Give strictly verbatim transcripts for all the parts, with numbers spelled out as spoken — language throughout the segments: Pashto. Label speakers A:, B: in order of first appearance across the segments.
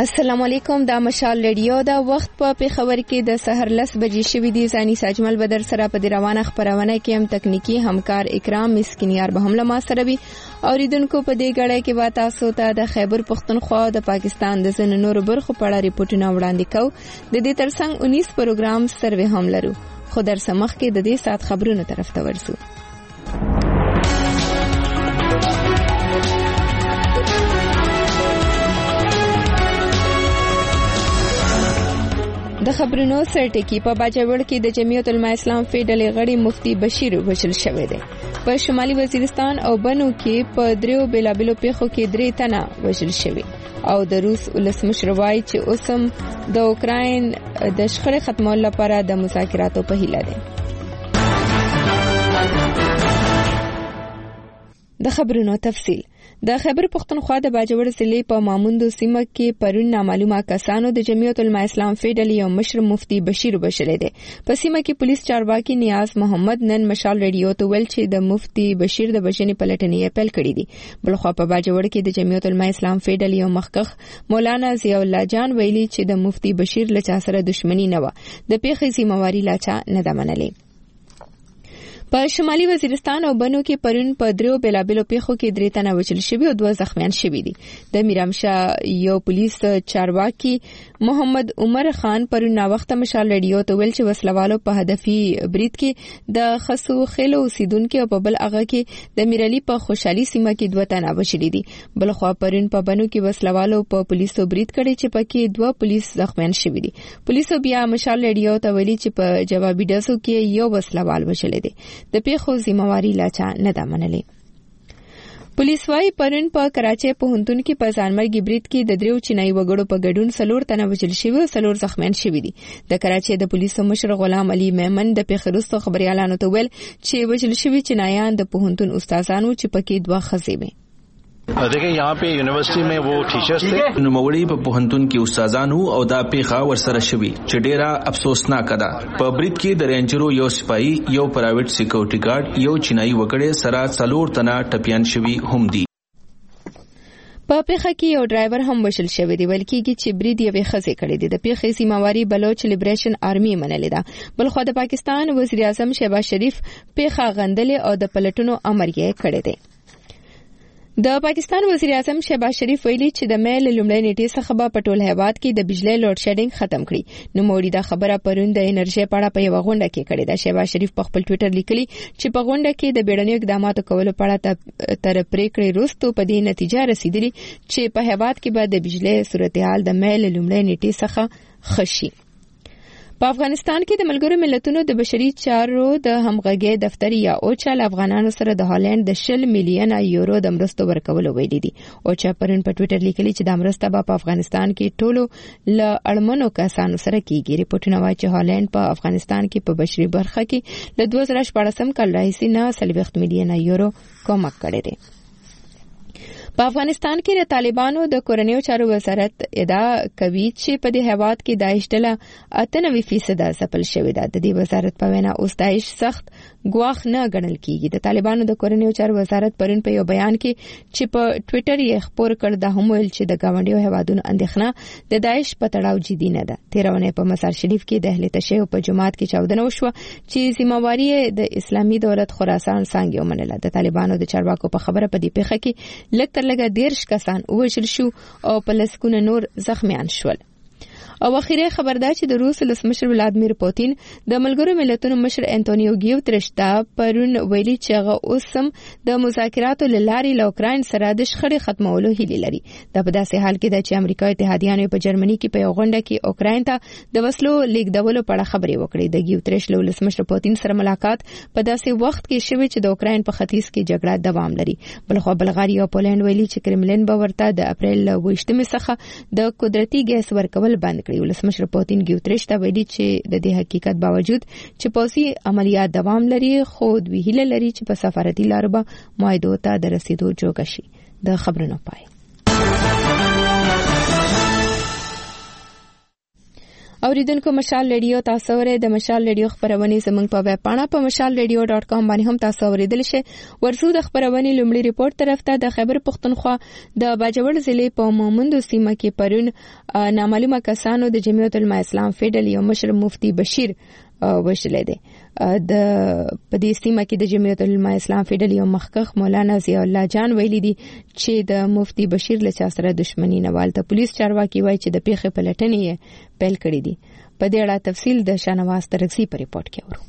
A: السلام علیکم. دا مشال ریډیو دا وخت په پیښور کې د سحر لس بجې شوې دي. ځاني ساجمل بدر سره په دې روانه خبرونه کې هم تکنیکی همکار اکرام مسکینیار به هم له ما سره وي. اوریدونکو په دې غړې کې به تاسو ته د خیبر پختونخوا د پاکستان د ځینو نورو برخو په اړه ریپورتونه وړاندې کوو. د دې ترڅنګ انیس پروګرام سروې هم لرو. خو در سمخ کې د دې سات خبرونو طرف ته ورسو. د خبرونو سرټکی په باجوړ کې د جمعیت العلماء اسلام فیډل غړي مفتی بشیر وشل شوی دی. په شمالي وزیرستان او بنو کې په دریو بیلابلو پیښو کې درې تنه وشل شوی او د روس ولسمشر وایي چې اوسم د اوکراین د شخړې ختمولو لپاره د مذاکراتو په هیله دی. د خبرونو تفصیل. د خیبر پختونخوا د باجوړ ضلع په ماموندو سیمه کې پرون نامعلومه کسانو د جمعیت العلماء اسلام فیډل یو مشر مفتی بشیر وشل دي. په سیمه کې پولیس چارواکي نیاز محمد نن مشال ریډیو ته ویل چې د مفتی بشیر د بشنی پلټنې اپیل کړی دي. بلخوا په باجوړ کې د جمعیت العلماء اسلام فیډل یو مخکخ مولانا ضیاء الله جان ویلي چې د مفتی بشیر له چا سره دښمنی نه و. د پیښې ذمہواری لا چا نه ده منلې. په شمالي وزیرستان او بنو کې پرون په دریو بیلابلو پیښو کې درې تنه وژل شوي او دوه زخمیان شوي دي. د میرامشاه یو پولیس چارواکي محمد عمر خان پرون ناوخته مشال ریډیو ته ویل چې وسلوالو په هدفي برید کې د خسو خېلو اوسیدونکو او په بل هغه کې د میرالي په خوشحالي سیمه کې دوه تنه وژل دي. بلخوا پرون په بنو کې وسلوالو په پولیسو برید کړی چې پکې دوه پولیس زخمیان شوي دي. پولیسو بیا مشال ریډیو ته ویلي چې په جوابي ډزو کې یو وسلوال وژل دي. د پیښو ذمہواری لا چا نه ده منلې. پولیس وايي پرون په کراچۍ پوهنتون کې په ځانمرګي برید کې د دریو چینایي وګړو په ګډون څلور تنه وژل شوي او څلور زخمیان شوي دي. د کراچۍ د پولیسو مشر غلام علي میمن د پیښې وروسته خبريالانو ته ویل چې وژل شوي چینایان د پوهنتون استادانو چې پکې دوه ښځې وې.
B: دیکھیں یہاں پہ یونیورسٹی میں وہ ٹیچرز تھے
C: نوموړي په پوهنتون کې استادانو او دا پیښه ورسره شوي چې ډیره افسوسناک ده. په برید کې د رینجرو یو سپایي یو پرایویټ سکیورټي ګارد یو چینایي وګړي سره څلور تنه ټپيان شوي هم دي.
A: په پیښه کې یو ډرایور هم وشل شوی دی. ویل کېږي چې برید یې خزې کړی دی. د پیښې ذمہواری بلوچ لیبریشن آرمي منلې ده. بلخو د پاکستان وزیر اعظم شهباز شریف پیښه غندلې او د پلټونو امر یې کړی دی. د پاکستان وزیر اعظم شهباز شریف ویلي چې د مې له لومړۍ نیټې څخه به په ټول هیواد کې د بجلی لوډ شیډینګ ختم کړي. نو موړي دا خبره پرون د انرژي په اړه په یو غونډه کې کړې ده. شهباز شریف په خپل ټوئیټر لیکلي چې په غونډه کې د بیړنیو اقداماتو کولو په اړه تر پریکړې وروسته په دې نتیجه رسیدلی چې په هیواد کې به د بجلی صورتحال د مې له لومړۍ نیټې څخه خشي. په افغانستان کې د ملګرو ملتونو د بشري چارو د همغږي دفتر یا اوچا له افغانانو سره د هالند د شل میلیونه یورو د مرستو ورکولو ویلي دي. اوچا پرون په ټوئیټر لیکلي چې د مرسته به په افغانستان کې ټولو له اړمنو کسانو سره کیږي. ریپورتونه وايي چې هالند په افغانستان کې په بشري برخه کې له دوه زره شپږم کال راهیسې نه څلوېښت میلیونه یورو کومک کړی دی. په افغانستان کې د طالبانو د کورنیو چارو وزارت ادعا کوي چې په دې هیواد کې داعش ډله اته نوي فیصد ځپل شوې ده. د دې وزارت په وینا اوس داعش سخت ګواښ نه ګڼل کیږي. د طالبانو د کورنیو چارو وزارت پرون په یو بیان کې چې په ټوئیټر یې خبر کړ دا هم ویل چې د گاونډیو هیوادونو اندېښنه د داعش په تړاو جدي نه ده. تیرونه په مزار شریف کې د اهل تشیع په جماعت کې چاودنه وشوه چې ذمہواری د اسلامي دولت خراسان څنګه ومنله. د طالبانو د چارواکو په خبره په دې پیښه کې لکه لږه دیرش کسان وژل شو او په لسګونه نور زخمیان شول. او اخیری خبر ده چې د روس ولسمشر ولادمیر پوتین د ملګرو ملتونو مشر انټونیو ګیوتریش ته پرون ویلي چې هغه اوسم د مذاکراتو لارې له اوکراین سره د شخړې ختمولو هیله لري. دا په داسې حال کې ده چې امریکا اتحادیانو په جرمني کې په یو غونډه کې اوکراین ته د وسلو لیږدولو په اړه خبرې وکړې. د ګیوتریش له ولسمشر پوتین سره ملاقات په داسې وخت کې شوی چې د اوکراین په ختیځ کې جګړه دوام لري. بلخو بلغاریا او پولند ویلي چې کرملین به ورته د اپریل ویشتمې څخه د قدرتي ګیس ورکول بند کړي. ولسمشر پوتین ګیوتریش ته ویلي چې د دې حقیقت باوجود چې پوځي عملیات دوام لري خو دوی هیله لري چې په سفارتي لارو به معاهدو ته د رسیدو جوګه شي. د خبرونو پای. اوریدونکو مشال ریډیو تاسو ورې د مشال ریډیو خبرونه زموږ په ویب پاڼه په مشال ریډیو ډاټ کام باندې هم تاسو اوریدل شئ. ورسو د خبرونه لومړی ریپورت طرف ته د خیبر پختونخوا د باجوړ ضلع په مومند سیمه کې پرون نامعلومه کسانو د جمعیت العلماء اسلام فیډل یو مشر مفتی بشیر وشلې ده. د پدې سیمه کې د جمعیت العلماء اسلام فیډل یو مخکخ مولانا ضیاء الله جان ویلي دي چې د مفتی بشیر له چا سره دښمنی نه والته پولیس چارواکي وایي چې د پیښې پلټنې پیل کړې دي. په دې اړه تفصیل د شانواز ترغزی په ریپورت کې اورو.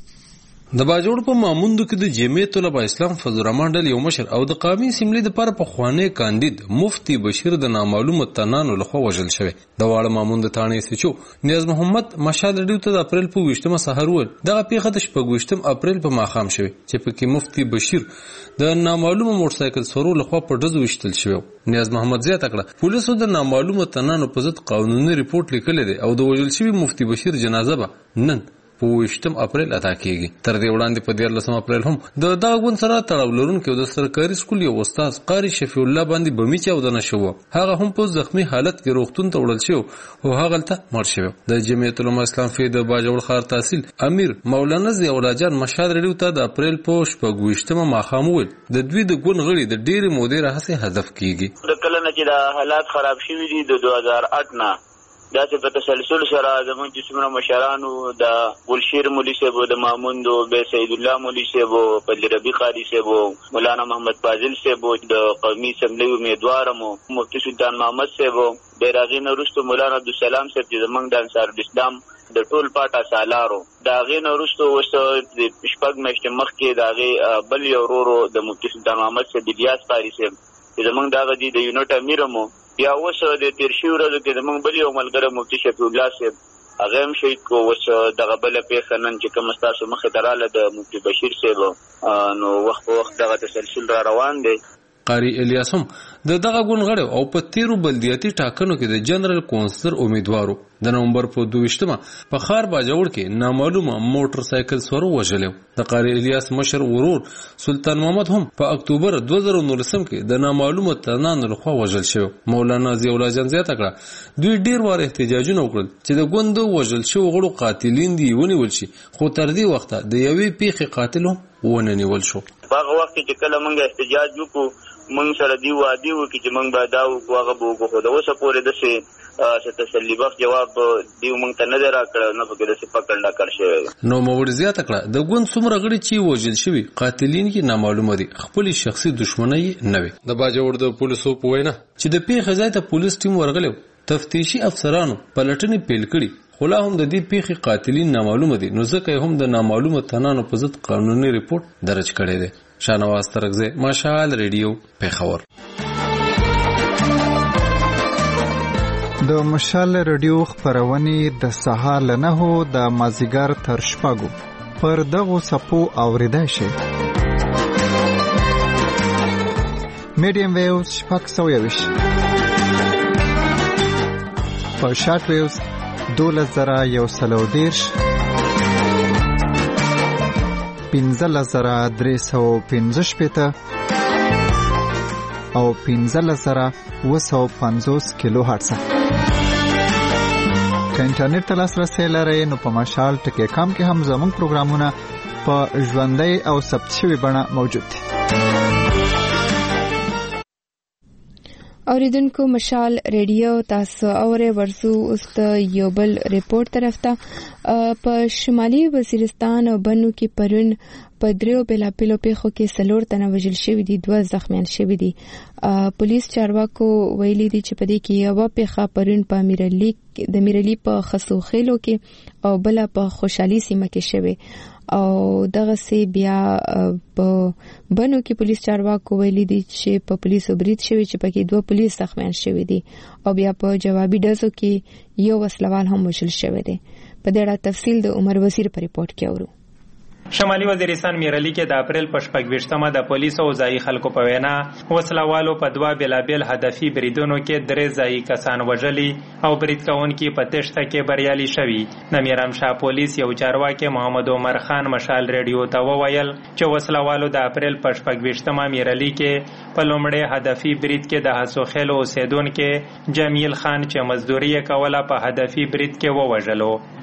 D: د باجوړ په ماموندو کې د جمعیت العلماء اسلام فضل الرحمن ډل یو مشر او د قومي اسمبلی د لپاره په خوانې کاندید مفتی بشیر د نامعلومه تنانو لخوا وژل شوی. د واړه ماموند تانې سچو نیاز محمد مشال ریډیو ته د اپریل په ویشتمه سحر ول دغه پیښه د شپږویشتم اپریل په ماښام شوی چې پکې مفتی بشیر د نامعلومه موټر سایکل سورو لخوا په ډزو وشتل شوی. نیاز محمد زیاته کړه پولیسو د نامعلومه تنانو په ضد قانوني ریپورت لیکلی دی او د وژل شوی مفتی بشیر جنازه به نن په ویشتم اپریل ادا کیږي. تر دې وړاندې په دیارلسم اپریل هم د دغه ګوند سره تړاو لرونکي او د سرکاري سکول یو استاد قاری شفیع الله باندې بمي چاودنه شوه. هغه هم په زخمی حالت کې روغتون ته وړل شو او هغه ته مړ شو. د جمعیت العلماء اسلام فی د باجوړ ښار تحصیل امیر مولانا ضیاء الله جان مشال ریډیو ته د اپریل په شپږویشتمه ماښام ویل د دوی د ګوند غړي د ډېرې مودې راهیسې هدف کیږي.
E: د کله نه چې د حالات خراب شوي دي د دوه هزار اټ نه داسې په تسلسل سره زموږ چې څومره مشرانو د ګلشیر مولي صاحب د ماموندو بے سید الله مولي صاحب فضل ربی قاری صاحب مولانا محمد فاضل صاحب د قومي اسمبلی امیدوار مو مفتی سلطان محمد صاحب بیراغین وروسته مولانا عبدالسلام صاحب چې زموږ د انصار الاسلام د ټول پاټا سالارو دا غین وروسته وسه د شپږ میاشتې مخکې دا غي بل یو ورو د مفتی سلطان محمد صاحب الیاس قاری صاحب چې زموږ دا غدي د یونټ امیر مو بیا اوس د تیر شي ورځو کې زموږ بل یو ملګری مفتی شفیع الله صاحب هغه هم شهید کو. اوس دغه بله پیښه نن چې کوم ستاسو مخې ته راله د مفتی بشیر صاحب نو وخت په وخت دغه تسلسل را روان دی.
D: قاری الیاس هم د دغه ګوند غړی او په تیرو بلدیاتي ټاکنو کې د جنرال کونسلر امیدوارو د نومبر په دویشتمه په ښار باجوړ کې نامعلومه موټر سایکل سوار وژلی. د قاری الیاس مشر ورور سلطان محمد هم په اکتوبر دوه زره نولسم کې د نامعلومه تنانو لخوا وژل شوی. مولانا ضیاء الله جان زیاته کړه دوی ډیر وار احتجاجونه وکړل چې د ګوند وژل شوي غړو قاتلین دي ونیول شي خو تر دې وخته د یوې پیښې قاتل هم ونه نیول شو.
E: هغه وخت چې کله موږ احتجاج وکړو موږ سره دی وادي وکړي چې موږ به دا وکړو هغه به وکړو خو د اوسه پورې داسې څه تسلي بخش جواب دی موږ ته نه دی راکړی نه پکې داسې پکړ ډکړ شوی.
D: نو مورد زیاته کړه د ګوند څومره غړي چې وژل شوي قاتلین کې نامعلومه دي خپلې شخصي دښمنۍ نه وي. د باجوړ د پولیسو په وینا چې د پیښې ځای ته پولیس ټیم ورغلی تفتیشي افسرانو پلټنې پیل کړي خو لا هم د دې پیښې قاتلین نامعلومه دي نو ځکه هم د نامعلومه تنانو په ضد قانوني ریپورت درج کړی دی. شانواز ترغزی مشال ریډیو پیښور.
F: د مشال ریډیو خبرونه د سهار له نهو د مازیګر تر شپږو پر دغو صفو اوریدای شي. میډیم ویوز شپږ سوه یویشت په شارټ ویوز دولس زره یو سل او دېرش پنځلس زره درې سوه پنځه شپېته او پنځلس زره اوه سوه پنځوس کیلو هرتز. که انټرنیټ ته لاسرسی لرئ نو په مشال ټکی کام کې هم زموږ پروګرامونه په ژوندۍ او ثبت شوي بڼه موجود دي.
A: اوریدونکو مشال ریډیو تاسو اورئ. ورسو اوس د یو بل ریپورت طرف ته په شمالي وزیرستان او بنو کې پرون په دریو بېلابېلو پیښو کې څلور تنه وژل شوي دي دوه زخمیان شوي دي. پولیس چارواکو ویلي دي چې په دې کې یوه پیښه پرون په میرعلي د میرعلي په خسوخیلو کې او بله په خوشحالي سیمه کې شوې او دغه سي بیا په بنو کې پولیس چارواکو ویلي دي چې په پولیسو برید شوی چې پکې دوه پولیس زخمیان شوي دي او بیا په جوابي ډزو کې یو وسلوال هم وژل شوی دی. په دې اړه تفصیل د عمر وزیر په ریپورت کې اورو.
G: شمالي وزیرستان میرعلي کې د اپریل په شپږویشتمه د پولیسو او ځایي خلکو په وینا وسلوالو په دوه بېلابېل هدفي بریدونو کې درې ځایي کسان وژلي او برید کوونکي په تېښته کې بریالي شوي. د میرامشاه پولیس یو چارواکي محمد عمر خان مشال ریډیو ته وویل چې وسلوالو د اپریل په شپږویشتمه میرعلي کې په لومړي هدفي برید کې د حسوخیلو اوسیدونکي جمیل خان چې مزدوري یې کوله په هدفي برید کې ووژلو.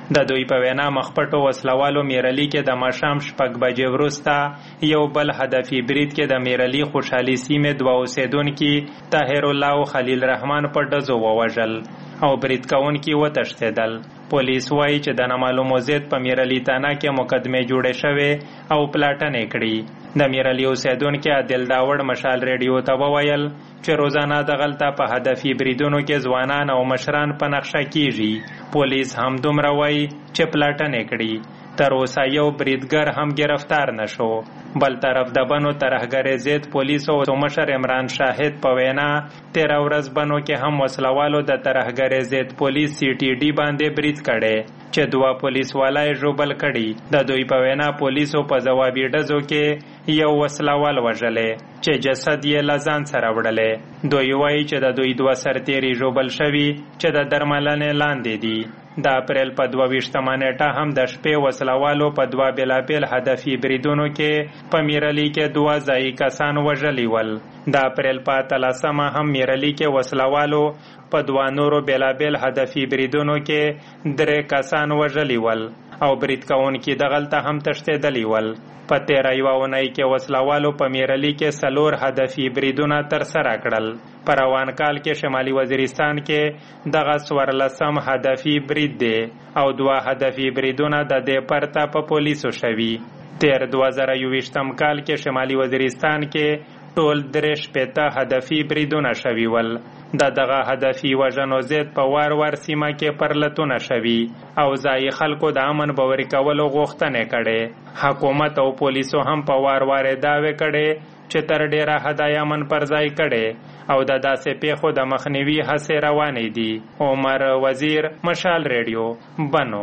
G: د دوی په وینا مخپټو وسلوالو میرلی کې د ماښام شپږ بجې وروسته یو بل هدفي برید کې د میرلی خوشحالي سیمې دوه اوسیدونکي طاهر الله او خلیل رحمان په ډزو ووژل او برید کوونکي وتښتېدل. پولیس وایي چې د نامعلومو ضد په میرلی تانه کې مقدمې جوړې شوې او پلاټنې کړي. د میرلی اوسیدونکي عادل داوړ مشال ریډیو ته وویل چې روزانه دغلته په هدفي بریدونو کې ځوانان او مشران په نقشه کیږي. پولیس هم دومره وایي چې پلاټنې کړي. تر اوسه یو بریدګر هم گرفتار نشو. بل طرف د بنو ترهګرۍ ضد پولیسو او مشر عمران شاهد په وینا تیره ورځ بنو کې هم وسلوالو د ترهګرۍ ضد پولیس سی ټي ډي باندې برید کړي چې دوه پولیس والای ژوبل کړي. د دوی په وینا پولیسو په ځوابي ډزو کې یو وسلوال وژلې چې جسد یې له ځان سره وړلی. دوی وایي چې د دوی دوه سرتیري ژوبل شوي چې د درملنې لاندې دي. د اپریل په دوه ویشتمه نیټه هم د شپې وسلوالو په دوه بېلابېل هدفي بریدونو کې په میرلی کې دوه ځایي کسان وژلي ول. د اپریل په اتلسمه هم میرلی کې وسلوالو په دوه نورو بېلابېل هدفي بریدونو کې درې کسان وژلي ول او برید کوونکي دغلته هم تښتېدلي ول. په تیره یوه اونۍ کې وسلوالو په میرلی کې څلور هدفي بریدونه ترسره کړل. په روان کال کې شمالي وزیرستان کې دغه څوارلسم هدفي برید دی او دوه هدفي بریدونه د دې پرته په پولیسو شوي. تیر دوه زره یوویشتم کال کې شمالي وزیرستان کې ټول درې شپېته هدفي بریدونه شوي ول. د دغه هدفي وژنو ضد په وار وار سیمه کې پرلتونه شوي او ځایي خلکو د امن باوري کولو غوښتنې کړې. حکومت او پولیسو هم په وار وار دعوې کړې چې تر ډیره حده امن پر ځای کړي او د داسې پیښو د مخنیوي هڅې روانې دي. عمر وزیر، مشال ریډیو، بنو.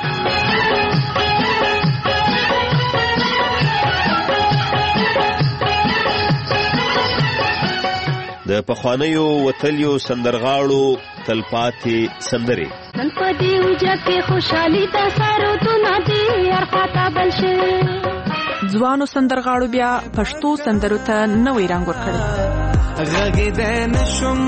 H: د پخوانیو وتلیو سندرغاړو تلپاتې سندرې
I: نن په دې وجه کې خوشحالي د سرودونه دي هر خواته بل شي.
J: ځوانو سندرغاړو بیا پښتو سندرو ته نوی رنګ ورکړی.
K: غږېدی نشم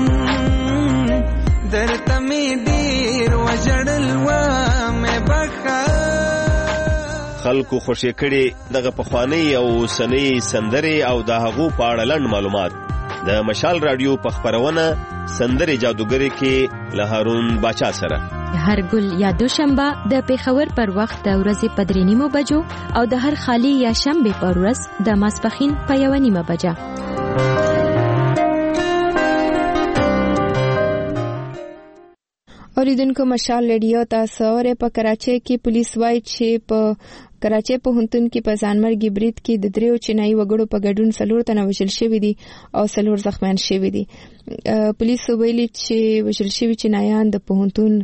K: درته مې ډېر وژړل ومې بخښه.
H: خلکو خوشې کړي دغه پخوانۍ او اوسنۍ سندرې او د هغو په اړه لنډ معلومات د مشال رادیو په خپرونه سندرې جادوګرۍ کې له هارون باچا سره.
L: هر ګل یا دوشنبه د پیښور پر وخت د ورځې په درې نیمو بجو او د هر خالی یا شنبه پر ورځ د ماسپښین په یوه نیمه بجه.
A: اوریدونکو مشال ریډیو تاسو اورئ. په کراچۍ کې پولیس وایي چې په کراچۍ پوهنتون کې په ځانمرګي برید کې د دریو چینایي وګړو په ګډون څلور تنه وژل شوي دي او څلور زخمیان شوي دي. پولیسو ویلي چې وژل شوي چینایان د پوهنتون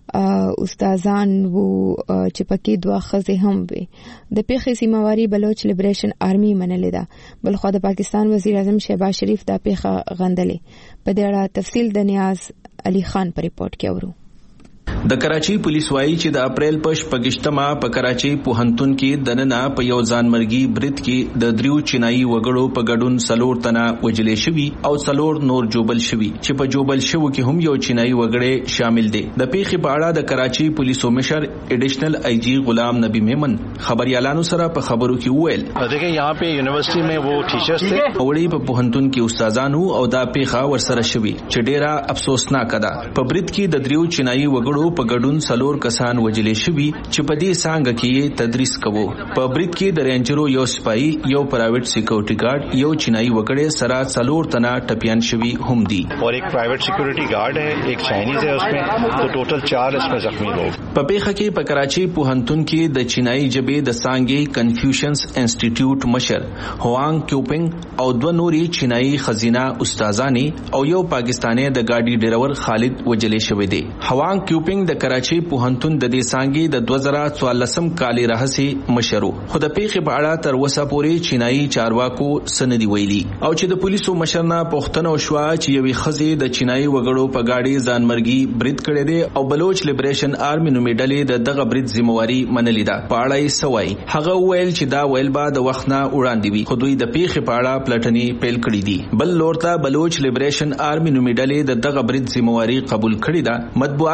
A: استادان وو چې پکې دوه ښځې هم وي. د پیښې ذمہواري بلوچ لیبریشن آرمي منلې ده. بلخوا د پاکستان وزیر اعظم شهباز شریف دا پیښه غندلې. په دې اړه تفصیل د نیاز علي خان په ریپورت کې اورو.
C: د کراچۍ پولیس وایي چې د اپریل په شپږشتمه په کراچۍ پوهنتون کې دننه په یو ځانمرګي برید کې د دریو چینایي وګړو په ګډون څلور تنه وژلې شوي او څلور نور جوبل شوي چې په جوبل شوو کې هم یو چینایي وګړی شامل دی. د پیښې په اړه د کراچۍ پولیسو مشر ایډیشنل آئی جی غلام نبی میمن خبريالانو سره په خبرو کې وویل
B: دیکھیں یہاں پہ یونیورسٹی میں وہ ٹیچرز تھے
C: وړي په پوهنتون کې استادانو او دا پیښه ورسره شوي چې ډیره افسوسناک ده. په برید کې د دریو چینایي وګړو په ګډون څلور کسان وژلې شوي چې په دې څانګه کې تدریس کوو. په برید کې د رینجرو یو سپایي، یو پرایویټ سکیورټي ګارد، یو چینایي وګړی سره څلور تنه ټپیان شوي هم دي
B: اور ایک پرایویټ سکیورټي ګارد ہے، ایک چائنیز ہے، اس میں تو ټوټل چار اس میں زخمی لوگ.
C: په پیښه کې په کراچۍ پوهنتون کې د چینایي ژبې د څانګې کنفیوشنز انسټیټیوټ مشر هوانګ کیوپنګ او دوه نوري چینایي خزینه استادانې او یو پاکستانی د ګاډي ډرایور خالد وژلې شوی دی. هوانګ کیوپنګ د کراچۍ پوهنتون د دې څانګې د دوه زره څوارلسم کال راهیسې مشر و، خو د پیښې په اړه تر اوسه پورې چینایي چارواکو سندي ویلي او چې د پولیسو مشر نه پوښتنه وشوه چې یوې ښځې د چینایي وګړو په ګاډي ځانمرګي برید کړی دی او بلوچ لیبریشن آرمي نومې ډلې د دغه برید ذمہواري منلې ده. په اړه یې څه وایي؟ هغه وویل چې دا ویل به د وخت نه وړاندې وي، خو دوی د پیښې په اړه پلټنې پیل کړې دي. بل لور ته بلوچ لیبریشن آرمي نومې ډلې د دغه برید ذمہواري قبول کړې ده. مطبوعاتو سره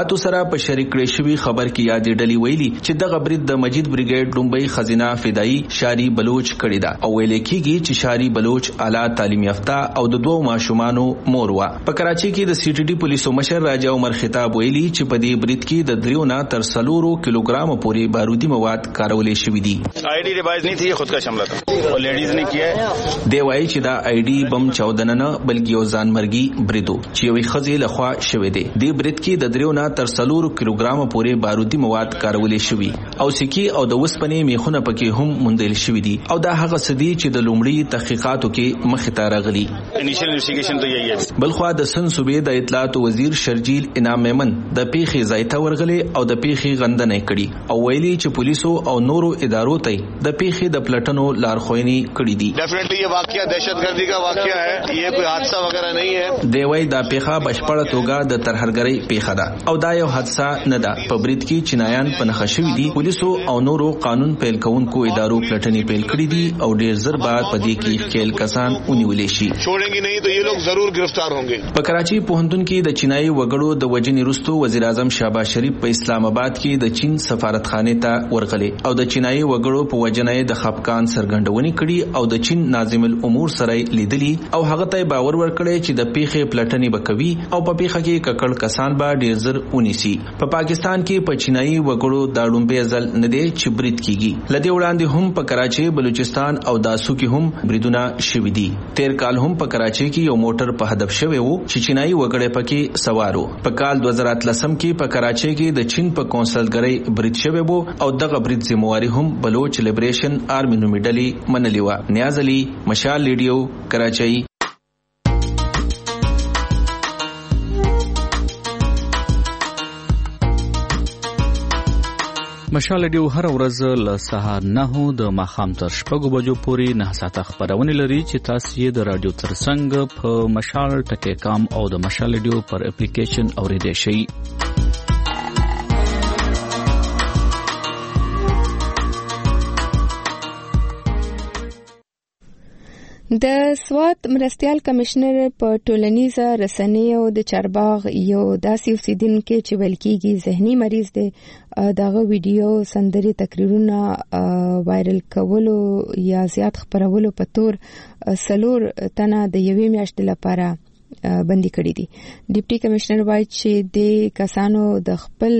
C: په شریک کړي شوی خبر کې یادې ډلې ویلي چې دغه برید د مجید بریګیډ لومبۍ خزینه فدایي شاری بلوچ کړی دا او ویل کېږي چې شاری بلوچ اعلی تعلیم یافته او د دوو ماشومانو مور و. په کراچي کې د سی ټي ډي پولیسو مشر راجا عمر خطاب ویلي چې په دې برید کې د دریو نه تر څلورو کیلوګرام پورې بارودي مواد کارولې شوې دي.
M: آئی डी ریوائز नहीं थी, ये खुद का शमला था और लेडीज ने किया है.
C: دی وایي چې دا آئی डी بم چودنه نه بلکې یو ځانمرګي بریدو چې یوې ښځې لخوا شوی دی. دې برید کې د دریو نه تر څلورو کیلوګرام پورې بارودي مواد کارولې شوي او سکي او د وسپنې میخونه پکې هم موندل شوي دي او دا هغه څه دي چې د لومړي تحقیقاتو کې مخې ته راغلي.
M: انیشل انویسټیګیشن ته یې ہے.
C: بلخوا د سن صوبې د اطلاعات وزیر شرجیل انعام میمن د پیښې ځای ته ورغلي او د پیښې غندنه کړي او ویلي چې پولیسو او نورو ادارو ته د پیښې د پلټنو لارښوونې کړې دي.
M: ډیفینیټلی یہ واقعہ دہشتګردی کا واقعہ ہے, یہ کوئی حادثہ وغیرہ نہیں ہے.
C: دی وایي دا پیښه بشپړه توګه د ترهګرۍ پیښه ده او دا یو حادثه نه ده. په برید کې چینایان په نښه شوي دي. پولیسو او نورو قانون پیل کوونکو ادارو پلټنې پیل کړې دي او ډېر زر بعد په دې کې ښکېل کسان ونیولې شي.
M: چھوڑیں گے نہیں تو یہ لوگ ضرور گرفتار ہوں گے.
C: په کراچي پوهنتون کې د چینایي وګړو د وجنې وروسته وزیر اعظم شهباز شریف په اسلام آباد کې د چین سفارتخانه ته ورغلی او د چینایي وګړو په وجنې د خپګان سرګندونې کړي او د چین ناظم الامور سره لیدلی او هغه ته باور ورکړي چې د پیښې پلټنې بکوي او په پیښه کې ککړ کسان به ډیر زر ونیسي. په پاکستان کې په چینایي وګړو د لومبۍ ځل نه دی چې برید کیږي. لدې وړاندې هم په کراچي بلوچستان او داسو کې هم بریدونه شوي دي. تیر کال هم په کراچي کې یو موټر په هدف شوی وو چې چینایي وګړي پکې سوارو. په کال دوه زره اتلسم کې په کراچي کې د چین په کونسلګرۍ برید شوی وو او دغه برید ذمہواری هم بلوچ لیبریشن آرمی نومي ډلې منلې وه. نیاز علي, مشال ریډیو, کراچۍ.
N: مشال ریډیو هر ورځ له سهار نهو د ماښام تر شپږو بجو پورې نه ساعته خپرونه لري چې تاسو یې د رادیو ترڅنګ په مشال ټکی کام او د مشال ریډیو پر اپلیکیشن اوریدئ شئ.
A: د سوات مرستيال کمشنر په ټولنیزه رسنیو د چارباغ یو داسې اوسیدونکو چې ویل کېږي ذهني مریض دی دغه ویډیو سندري تقریرونه وایرل کولو یا زیات خبرولو په تور سلور تنه د یوې میاشتې لپاره بندي کړی دي. ډیپټي کمشنر وایي چې د کسانو د خپل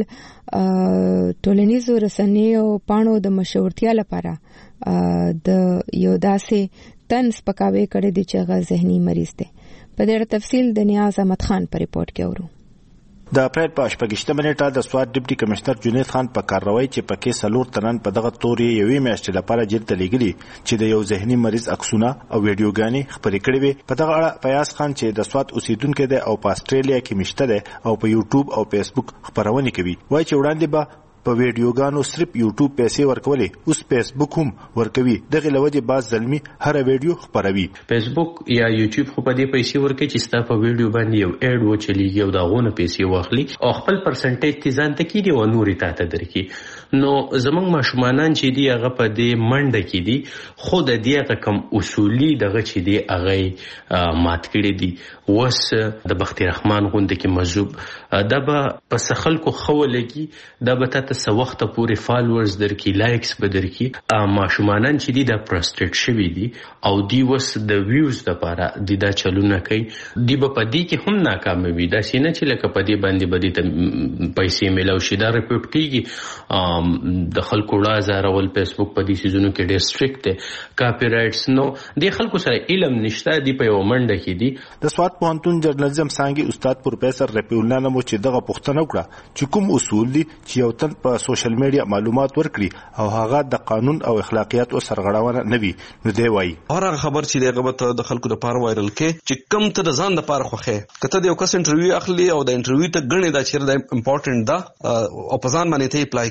A: ټولنیزو رسنیو پاڼو د مشهورتیا لپاره د یو داسې تن سپکاوي کړی دی چې هغه ذهني مریض دی. په دې تفصیل د نیاز احمد خان په ریپورت کې اورو.
O: د اپریل په شپږشتمه نیټه د سوات ډیپټي کمشنر جنید خان په کاروایی چې پکې سلور تنن په دغه تورې یوې میاشتې لپاره جیل ته لیږلي چې د یو ذهني مریض عکسونه او ویډیوګانې خپرې کړې وي. په دغه اړه فیاض خان چې د سوات اوسیدونکو دی او په استرالیا کې مشته دی او په یوټیوب او فیسبوک خبرونه کوي, وایي چې وړاندې به په ویډیوګانو صرف یوټیوب پیسې ورکولې, اوس فیسبوک هم ورکوي. دغه لوجه باز ځلمي هر ویډیو خبروي.
P: فیسبوک یا یوټیوب خو په دې پیسې ورکوي چې ستا په ویډیو باندې یو اډ و چلیږي او داغونه پیسې واخلي او خپل پرسنټیج تی ځان ته کیږي او نورې تا ته درکې. نو زمونږ ماشومانان چې دی هغه په دې منډه کې دي خو د دې هغه کم اصولي دغه چې دی هغه مات کړي دي. وس د بختي رحمان غونډه کې مزوب دا به په سخلکو خو لګي دا به تاسو سو وخت پورې فالوورز درکې, لایکس به درکې. ماشومانان چې دي دا پرستریټ شوي دي او دی وس د ویوز لپاره د دا چلونه کوي. دی به په دې کې هم ناکام وي. دا سینه چې لکه په دې باندې به دې پیسې ملو شي دا ریپورت کیږي. د خلکو لازارول فیسبوک په دې سيزونو کې ډېر سټریکټ دی. کاپی رائټس نو د خلکو سره علم نشته. دی په یو منډه کې دي.
O: د سوات پوهنتون جرنالیزم څانګې استاد پروفیسور رفیع الله نمو چې دغه پوښتنه وکړه چې کوم اصول دي چې یو تن په سوشل میډیا معلومات ورکړي او هغه د قانون او اخلاقیاتو سرغړونه نه وي. نو دی وایي
Q: هر خبر چې دغه به د خلکو لپاره وایرل کې چې کم ته د ځان لپاره خوخه کته د یو کس انټرویو اخلي او د انټرویو ته غنې دا چیرې د امپورټنت ده او په ځان باندې ته اپلای کې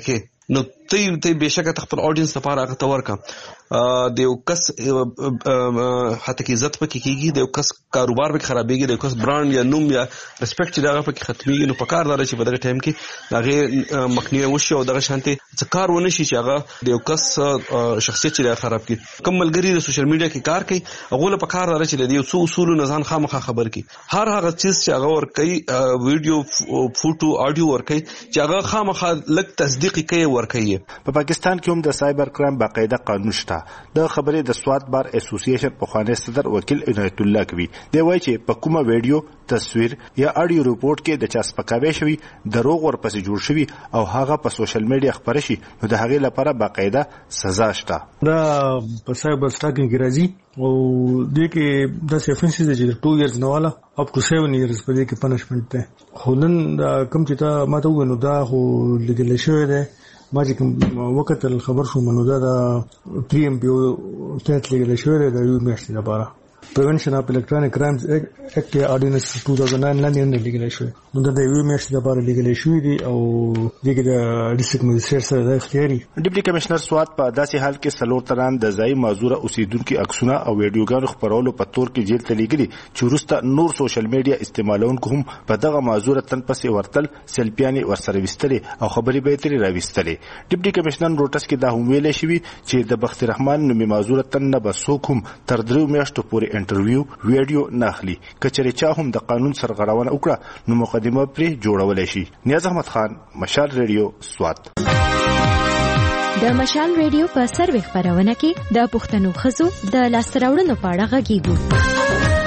Q: نو ته ته بهشکه خپل اډینس لپاره هغه تور کا د یو کس حتی کې عزت پکې کیږي، د یو کس کاروبار پکې خرابېږي، د یو کس برانډ یا نوم یا ریسپیکټ چې دغه پکې ختميږي. نو په کار دار چې په دغه ټایم کې هغه مخنیوي وشي او دغه شانتي څه کار ونه شي چې هغه د یو کس شخصیت چې خراب کړي. کوم ملګری د سوشل میډیا کې کار کوي هغه له په کار دار چې د یو څو اصول نه ځان خامخا خبر کړي. هر هغه چیز چې هغه ور کوي ویډیو فوټو اډیو ور کوي چې هغه خامخا لک تصدیق کوي ور کوي.
O: په پاکستان کې هم د سایبر کرائم باقاعده قانون شته. د خبرې د سوات بار اسوسییشن په خوانې صدر وکیل عنایت الله کوي دی وایي چې په کومه ویډیو، تصویر یا اډیو رپورټ کې د چا سپکاوی شوی، دروغ ورپسې جوړ شوی او هغه په سوشل میډیا خبر شي، نو د هغې لپاره باقاعده سزا شته.
R: دا په سایبر سټاکینګ کې راځي او دې کې داسې افنسز دي چې ټو ایرز نه والا اپ ټو سیون ایرز په دې کې پنشمنټ ده. خو نن کوم چې تا ما ته وویل نو دا خو لیدل شوی دی. ما چې کوم وخت الخبر شو منو دا د پری ام پی او ټیټ لیدل شوی دی د یو میاشتې لپاره. پریونشن اف الکترونیک کرایمز اکټ یا اورډیننس two thousand nine لاندې نه لیکل شوی. نو دا د یو میاشتې لپاره لیکل شوی دی او دغه د ډیسټریکټ مجسټریټ سره د اختیاري
O: ډیپټي کمشنر سوات په داسې حال کې سلور تران د ځای معذوره اوسیدونکو عکسونه او ویډیوګانو خبرولو په تور کې جیل ته لیږلي چې وروسته نور سوشل میډیا استعمالونکو هم په دغه معذوره تن پسې ورتل سلفیانې ورسره وستلې او خبرې به یې ترې راوستلې. ډیپټي کمشنر نوټس کې دا هم ویلې شوي چې د بخت رحمان نومي معذوره تن نه به څوک هم تر دریو میاشتو پورې انټرویو ویډیو نه اخلي. کچره چا هم د قانون سرغړونه وکړه نو مقدمه پرې جوړولای شي. نیاز احمد خان، مشال ریډیو، سوات.
L: د مشال ریډیو په سروي خبرونه کې د پښتنو خزو د لاستراوړنو په اړه غږیږو.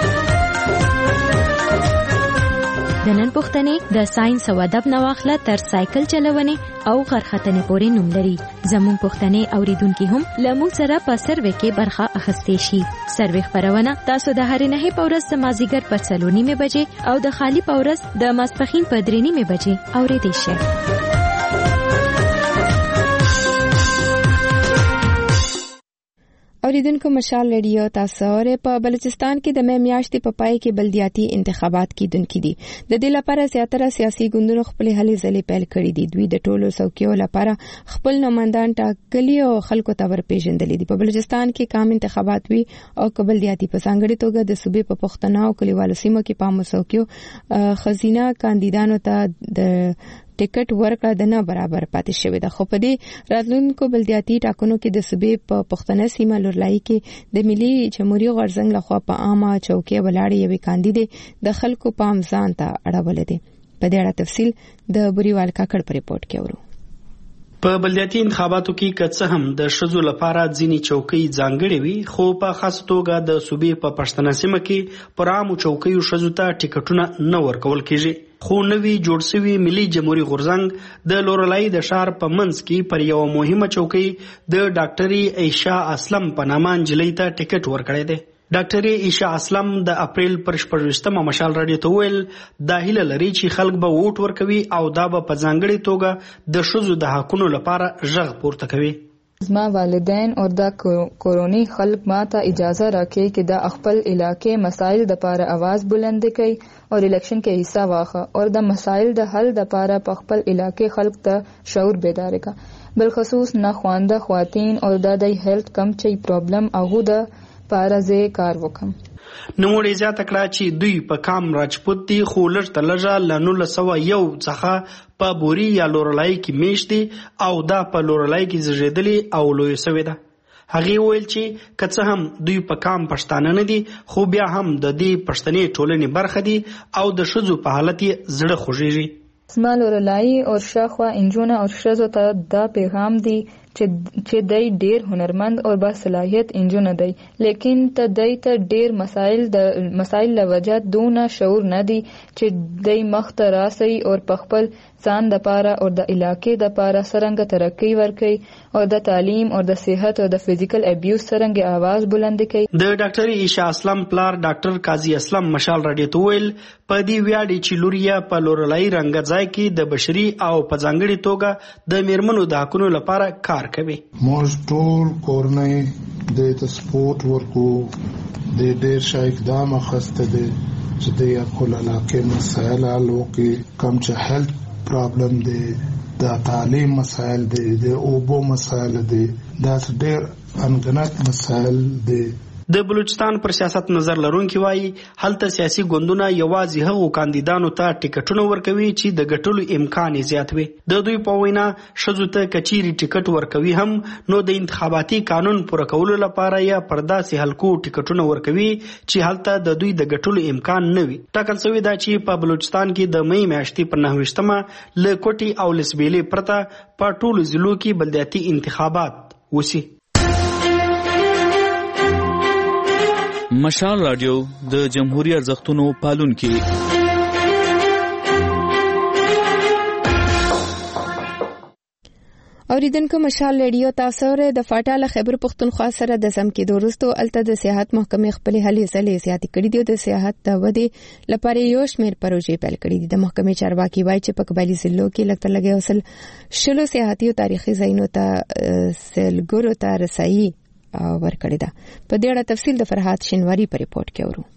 L: د نن پښتنې د ساينس او ادب نواخله تر سایکل چلونې او غرختنې پورې نوم لري. زموږ پښتنې اوریدونکو هم لمو سره په سروي کې برخه اخیستې شي. سروي خبرونه تاسو د هرې نه په ورځ د مازیګر په څلور نیمه بجې او د خالی په ورځ د ماسپخین په درې نیمه بجې اورېدئ شئ.
A: اوریدونکو مشال ریډیو تاسو اورئ. په بلوچستان کې د مې میاشتې په پای کې بلدیاتي انتخابات کیدونکي دي. د دې لپاره زیاتره سیاسي ګوندونو خپل هلې ځلې پیل کړې دي. دوی د ټولو څوکیو لپاره خپل نمائندان ټاکلي او خلکو ته ورپېژندلي دي. په بلوچستان کې کام انتخابات وی او بلدیاتي په ځانګړي توګه د صوبې په پښتنو او کلیوالو سیمو کې پامو څوکیو خزینه کاندیدانو ته د ټیکټ ورکړه د نه برابر پاتې شوې ده. خو په دې راتلونکو بلدیاتي ټاکنو کې د صوبې په پښتنه سیمه لورلای کې د ملي جمهوریت غورځنګ لخوا په عامه چوکۍ ولاړې یوې کاندیدې د خلکو پام ځان ته اړولې دي. په دې اړه تفصیل د بوريوال کاکړ په ریپورت کې ورو.
S: په بلدیاتي انتخاباتو کې کڅ هم د شذو لپاره ځینی چوکۍ ځانګړې وي، خو په خاص توګه د صوبې په پښتنه سیمه کې پر عامو چوکیو شذو ته ټیکټونه نه ورکول کیږي. خو نوی جوړ شوی ملي جمهوریت غورځنګ د لورلای د شار په منځ کې پر یو مهمه چوکۍ د ډاکټري عائشہ اسلم په نامه انجلۍ ته ټیکټ ورکړی دی. ډاکټري عائشہ اسلم د اپریل پر شپږویشتمه مشال راډیو ته ویل دا هیله لري چې خلک به ووټ ورکوي او دا به په ځانګړي توګه د شذو د حقونو لپاره غږ پورته کوي.
T: زما والدین او د کورونی خلک ما ته اجازه راکړي چې د خپل علاقې مسایل د لپاره आवाज بلند کړي او الیکشن کې حصہ واخلي او د مسایل د حل د لپاره په خپل علاقې خلک ته شعور بیدار کړي. بالخصوص ناخوانده خواتین او د د هیلث کم چي پرابلم او د لپاره زه کار وکم.
S: نوموړي زیاته کړه چې دوی په کام راجپوت دي، خو لږ تر لږه له نولس سوه یو څخه په بوري یا لورلای کې میشت دي او دا په لورلای کې زیږیدلي او لوی سوي ده. هغې ویل چې که څه هم دوی په کام پښتانه نه دي، خو بیا هم د دې پښتني ټولنې برخه دي او د ښځو په حالت یې زړه خوږېږي.
T: زما لورلای او شاخوا انجونه او ښځو ته دا پیغام دی چې دای ډیر هنرمند او با صلاحیت انجونه دی، لیکن ته دای ته ډیر مسائل د مسائل له وجه دونه شعور نه دی چې دای مخته راسي او په خپل ځان د پاره او د علاقې د پاره سرنګ ترقی ورکړي او د تعلیم او د صحت او د فزیکل ابیوز سرنګ आवाज بلند کړي. د ډاکټر
S: عائشہ اسلم پلار ډاکټر قاضي اسلم مشال راډیو ته ویل په دې ویاړي چې لوریا په لورلای رنګ ځای کې د بشري او په ځانګړي توګه د میرمنو د حقونو لپاره کار کوي.
U: موږ ټول کورنۍ د سپورت ورکو د ډېر شای اقدام اخسته دي چې د خپل علاقې مسایل حل وکړي. کم چې هیلث پرابلم دی د تعلیم مسایل دي، د اوبو مسایل دي، دا ډېر انګنات مسایل دي.
S: د بلوچستان پر سیاست نظر لرونکي وایي هلته سیاسي ګوندونه یوازې هغو کاندیدانو ته ټیکټونه ورکوي چې د ګټلو امکان یې زیات وي. د دوی په وینا ښځو ته کچيري ټیکټ ورکوي هم نو د انتخاباتي قانون پوره کولو لپاره یا پر داسې حلقو ټیکټونه ورکوي چې هلته د دوی د ګټلو امکان نه وي. ټاکل شوی دا چې په بلوچستان کې د مې میاشتې پر نهه ویشتمه له کوټي او لسبیلې پرته په ټولو ضلعو کې بلدیاتي انتخابات وشي.
N: مشال رادیو د جمهوریت ارزښتونو پالونکي.
A: اوریدونکو مشال رادیو تاسو ر د فاټاله خیبر پختونخوا سره د سم کې دورستو الته د سیاحت محکمې خپل هلې سلې زیاتې کړې دي. د سیاحت د ودې لپاره یو شمېر پروژې پیل کړې دي. د محکمې چارواکي وایي چې په قبایلی ضلعو کې لکه لګي وصل شلو سیاحتي او تاریخي ځایونو ته سیلګرو ته رسایي ورکړی ده. په دې اړه تفصیل د فرحات شینواری په ریپورت کې اورو.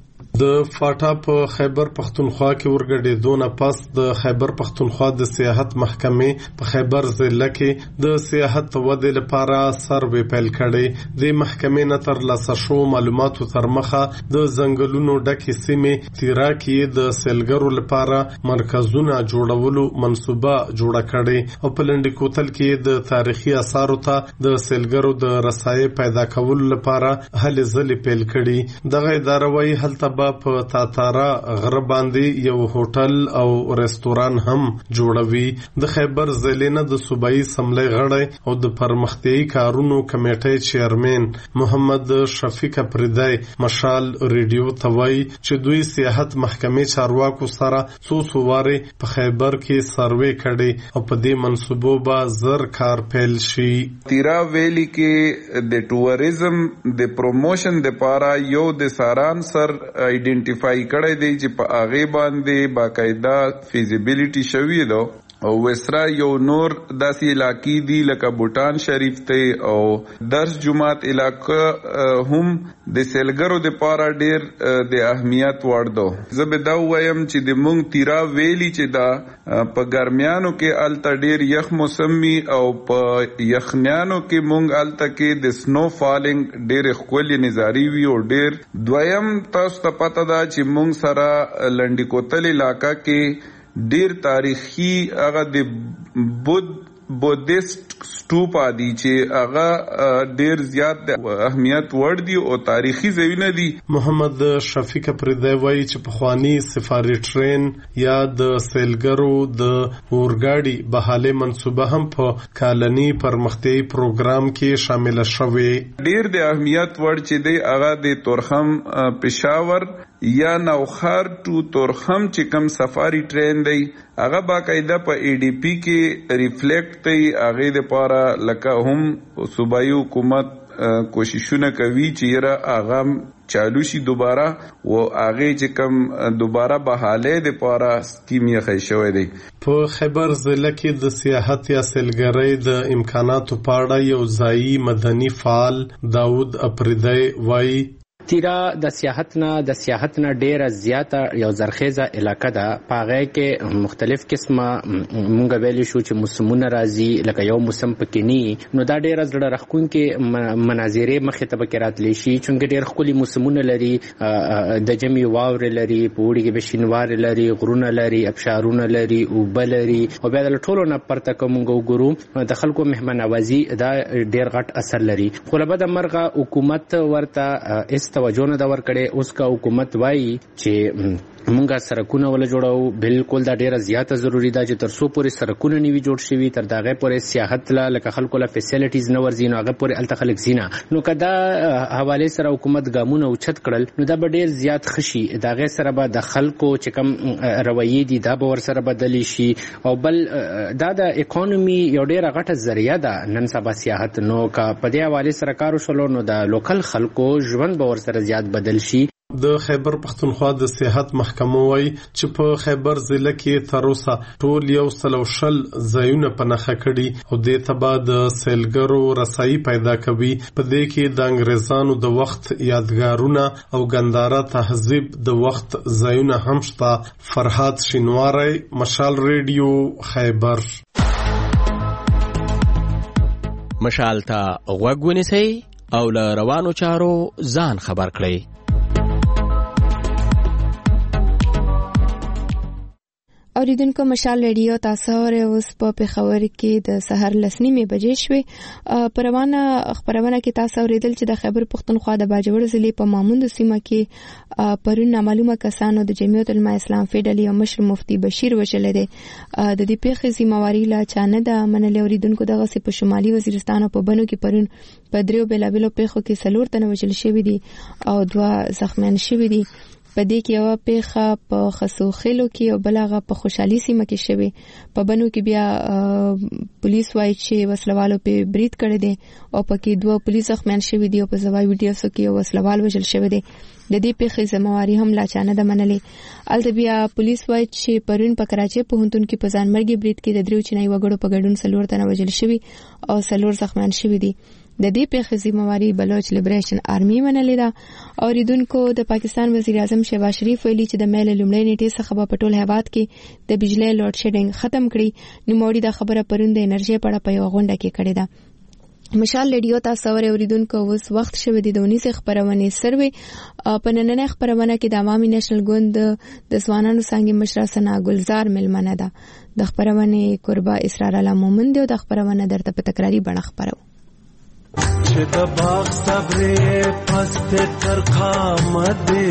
E: د فاټا په خیبر پختونخوا کې ورګډېدو نه پس د خیبر پختونخوا د سیاحت محکمې په خیبر ضلع کې د سیاحت ودې لپاره سروې پیل کړي. د محکمې نه تر لاسه شو معلوماتو تر مخه د ځنګلونو ډکې سیمې تیرا کې د سیلګرو لپاره مرکزونه جوړولو منصوبه جوړه کړي او په لنډ کوتل کې د تاریخي آثارو ته د سیلګرو د رسایي پیدا کولو لپاره هلې ځلې پیل کړي. دغه اداره وايي هلته په تاتارا غره باندې یو هوټل او رستوران هم جوړوي. د خیبر ضلع نه د صوبایي سملې غړی او د پرمختیايي کارونو کمیټې چیرمن محمد شفیق پردای مشال ریډیو ته وایي چې دوی سیاحت محکمې چارواکو سره څو څو واره په خیبر کې سروې کړي او په دې منصوبو به زر کار پیل شي.
V: تیرا ویلی کې د ټوریزم د پروموشن د پاره یو د ساران سر آئیډینټیفائی کړی دی چې په هغه باندې باقاعده فیزیبিলিټی شوی دی او وسرا یو نور داسې علاقې دي لکه بوتان شریف ته او درس جماعت علاقه هم د سیلګرو د پاره ډیر د اهمیت وړ دو. زه به دا وایم چې د مونږ تیرا ویلی چې دا په ګرمیانو کې الته ډیر یخ موسمي او په یخنیانو کې مونږ الته کې د سنو فالینګ ډیر ښکلي نظاری وی او ډیر دویم تاسو ته پته ده چې مونږ سره لنډی کوتل علاقه کې ډیر تاریخي هغه د بود بودیست سټوپا دي چې هغه ډیر زیات اهمیت وړ دي او تاریخي ځایونه دي.
E: محمد شفیق پردای وایي چې په خواني سفاري ټرین یا د سیلګرو د اورګاډي بحاله منصوبه هم په کالني پرمختیايي پروګرام کې شامل شوه.
V: ډیر د اهمیت وړ چې دی هغه د تورخم پېښور یا نوخار ټو تورخم چې کم سفاري ټرین دی هغه باقاعده په ای ډی پی کې ریفلیکټ دی. هغه د پاره لکه هم صوبایي حکومت کوششونه کوي چې را هغه چالو شي دوباره او هغه چې کم دوباره بحاله د پاره سکیم یې خې شوې دی.
E: په خیبر ضلع کې د سیاحت یا سیلګرۍ د امکاناتو په اړه یو ځایي مدني فعال داود اپریدی وایي
W: تیرا د سیاحت نه د سیاحت نه ډیره زیاته یو زرخیزه علاقه ده. پاغه کې مختلف قسمه مونږ ویلی شو چې موسمونه راځي لکه یو موسم پکې ني نو دا ډیره زړه راخونکې مناظره مخې ته پکې راتلی شي چې ډیر ښکلي موسمونه لري. د جمی واور لري پوړي کې بشینوار لري غرونه لري ابشارونه لري او بلري او بیا د ټولو نه پرته کوم ګورو د خلکو مهمان نوازي دا ډیر غټ اثر لري. خو له بده مرغه حکومت ورته است توجه نه دا ور کړي. اوس کا حکومت وایي چې مونږه سرکونه ول جوړاو بالکل دا ډیره زیاته ضروری ده چې تر څو پورې سرکونه نیوي جوړ شي تر داغه پورې سیاحت لا لکه خلکو لا فیسیلیټیز نه ورزینو هغه پورې الته خلک زینا نو کدا حواله سره حکومت ګامونه اوچت کړل نو دا به ډیر زیات خشي. داغه سره به د خلکو چې کم رویې دي دا به ور سره بدلی شي او بل دا د اکانومي یو ډیره غټه ذریعہ ده نن سبا سیاحت نو کا په دې حواله سره کارو شلو نو د لوکل خلکو ژوند به ور سره زیات بدل شي.
E: د خیبر پختونخوا د سیاحت محکمه وایي چې په خیبر ضلع کې تر اوسه ټول یو سل او شل ځایونه په نښه کړي او دې ته به د سیلګرو رسایي پیدا کوي. په دې کې د انګریزانو د وخت یادګارونه او ګنداره تهذیب د وخت ځایونه هم شته. فرحات شینواری مشال ریډیو خیبر.
D: مشال ته غوږ ونیسئ او له روانو چارو ځان خبر کړئ.
A: اوریدونکو مشال ریډیو تاسو اورئ اوس په پېښور کې د سحر لسنیمې بجې شوې. په روانه خبرونه کې تاسو اوریدل چې د خیبر پښتونخوا د باجوړ ضلع په ماموند سیمه کې پرون نامعلومه کسانو د جمعیت العلماء اسلام فیډرالي او مشر مفتی بشیر وشل دي. د دې پیښې ذمہواری لا چانه د منلې. اوریدونکو دغه سي په شمالي وزیرستان او په بنو کې پرون په دریو بلابلو پیښو کې سلور تنه وشل شوی دي او دوه زخمیان شوی دي. په دې کې یو پیښه په خسوخلو کې او بلغه په خوشحالي سیمه کې شوی. په بنو کې بیا پولیس وایي چې وسلوالو په برید کړی دي او پکې دوه پولیس زخمیان شوی دي او په ځوای ویډیوسو کې وسلوال وژل شوی دي. د دې پیښې ذمہواری هم لا چانه د منلې. البته بیا پولیس وایي چې پرون په کراچۍ پوهنتون کې په ځانمرګي برید کې د دریو چینایي وګړو په ګډون سلور تنه وژل شوی او سلور زخمیان شوی دي. د دې پیښې ذمہواری بلوچ لیبریشن آرمي منلې ده. اوریدونکو د پاکستان وزیر اعظم شهباز شریف ویلي چې د میل لومړۍ نیټې څخه په ټول هیواد کې د بجلی لوډ شیډینګ ختم کړي. نوموړي دا خبره پرون د انرژي په اړه په یو غونډه کې کړې ده. مشال ریډیو تاسو اورئ. اوریدونکو اوس وخت شوه د دونیسه خبرونه سروي په نننې خبرونه کې د عوامي نېشنل ګوند د ځوانانو څنګه مشره سنا ګلزار ملمنه ده. د خبرونه قربا اسرار الله مومند او د خبرونه درته په تکراری بڼه خبرو.
K: چې د باغ صبرې پست تر قامت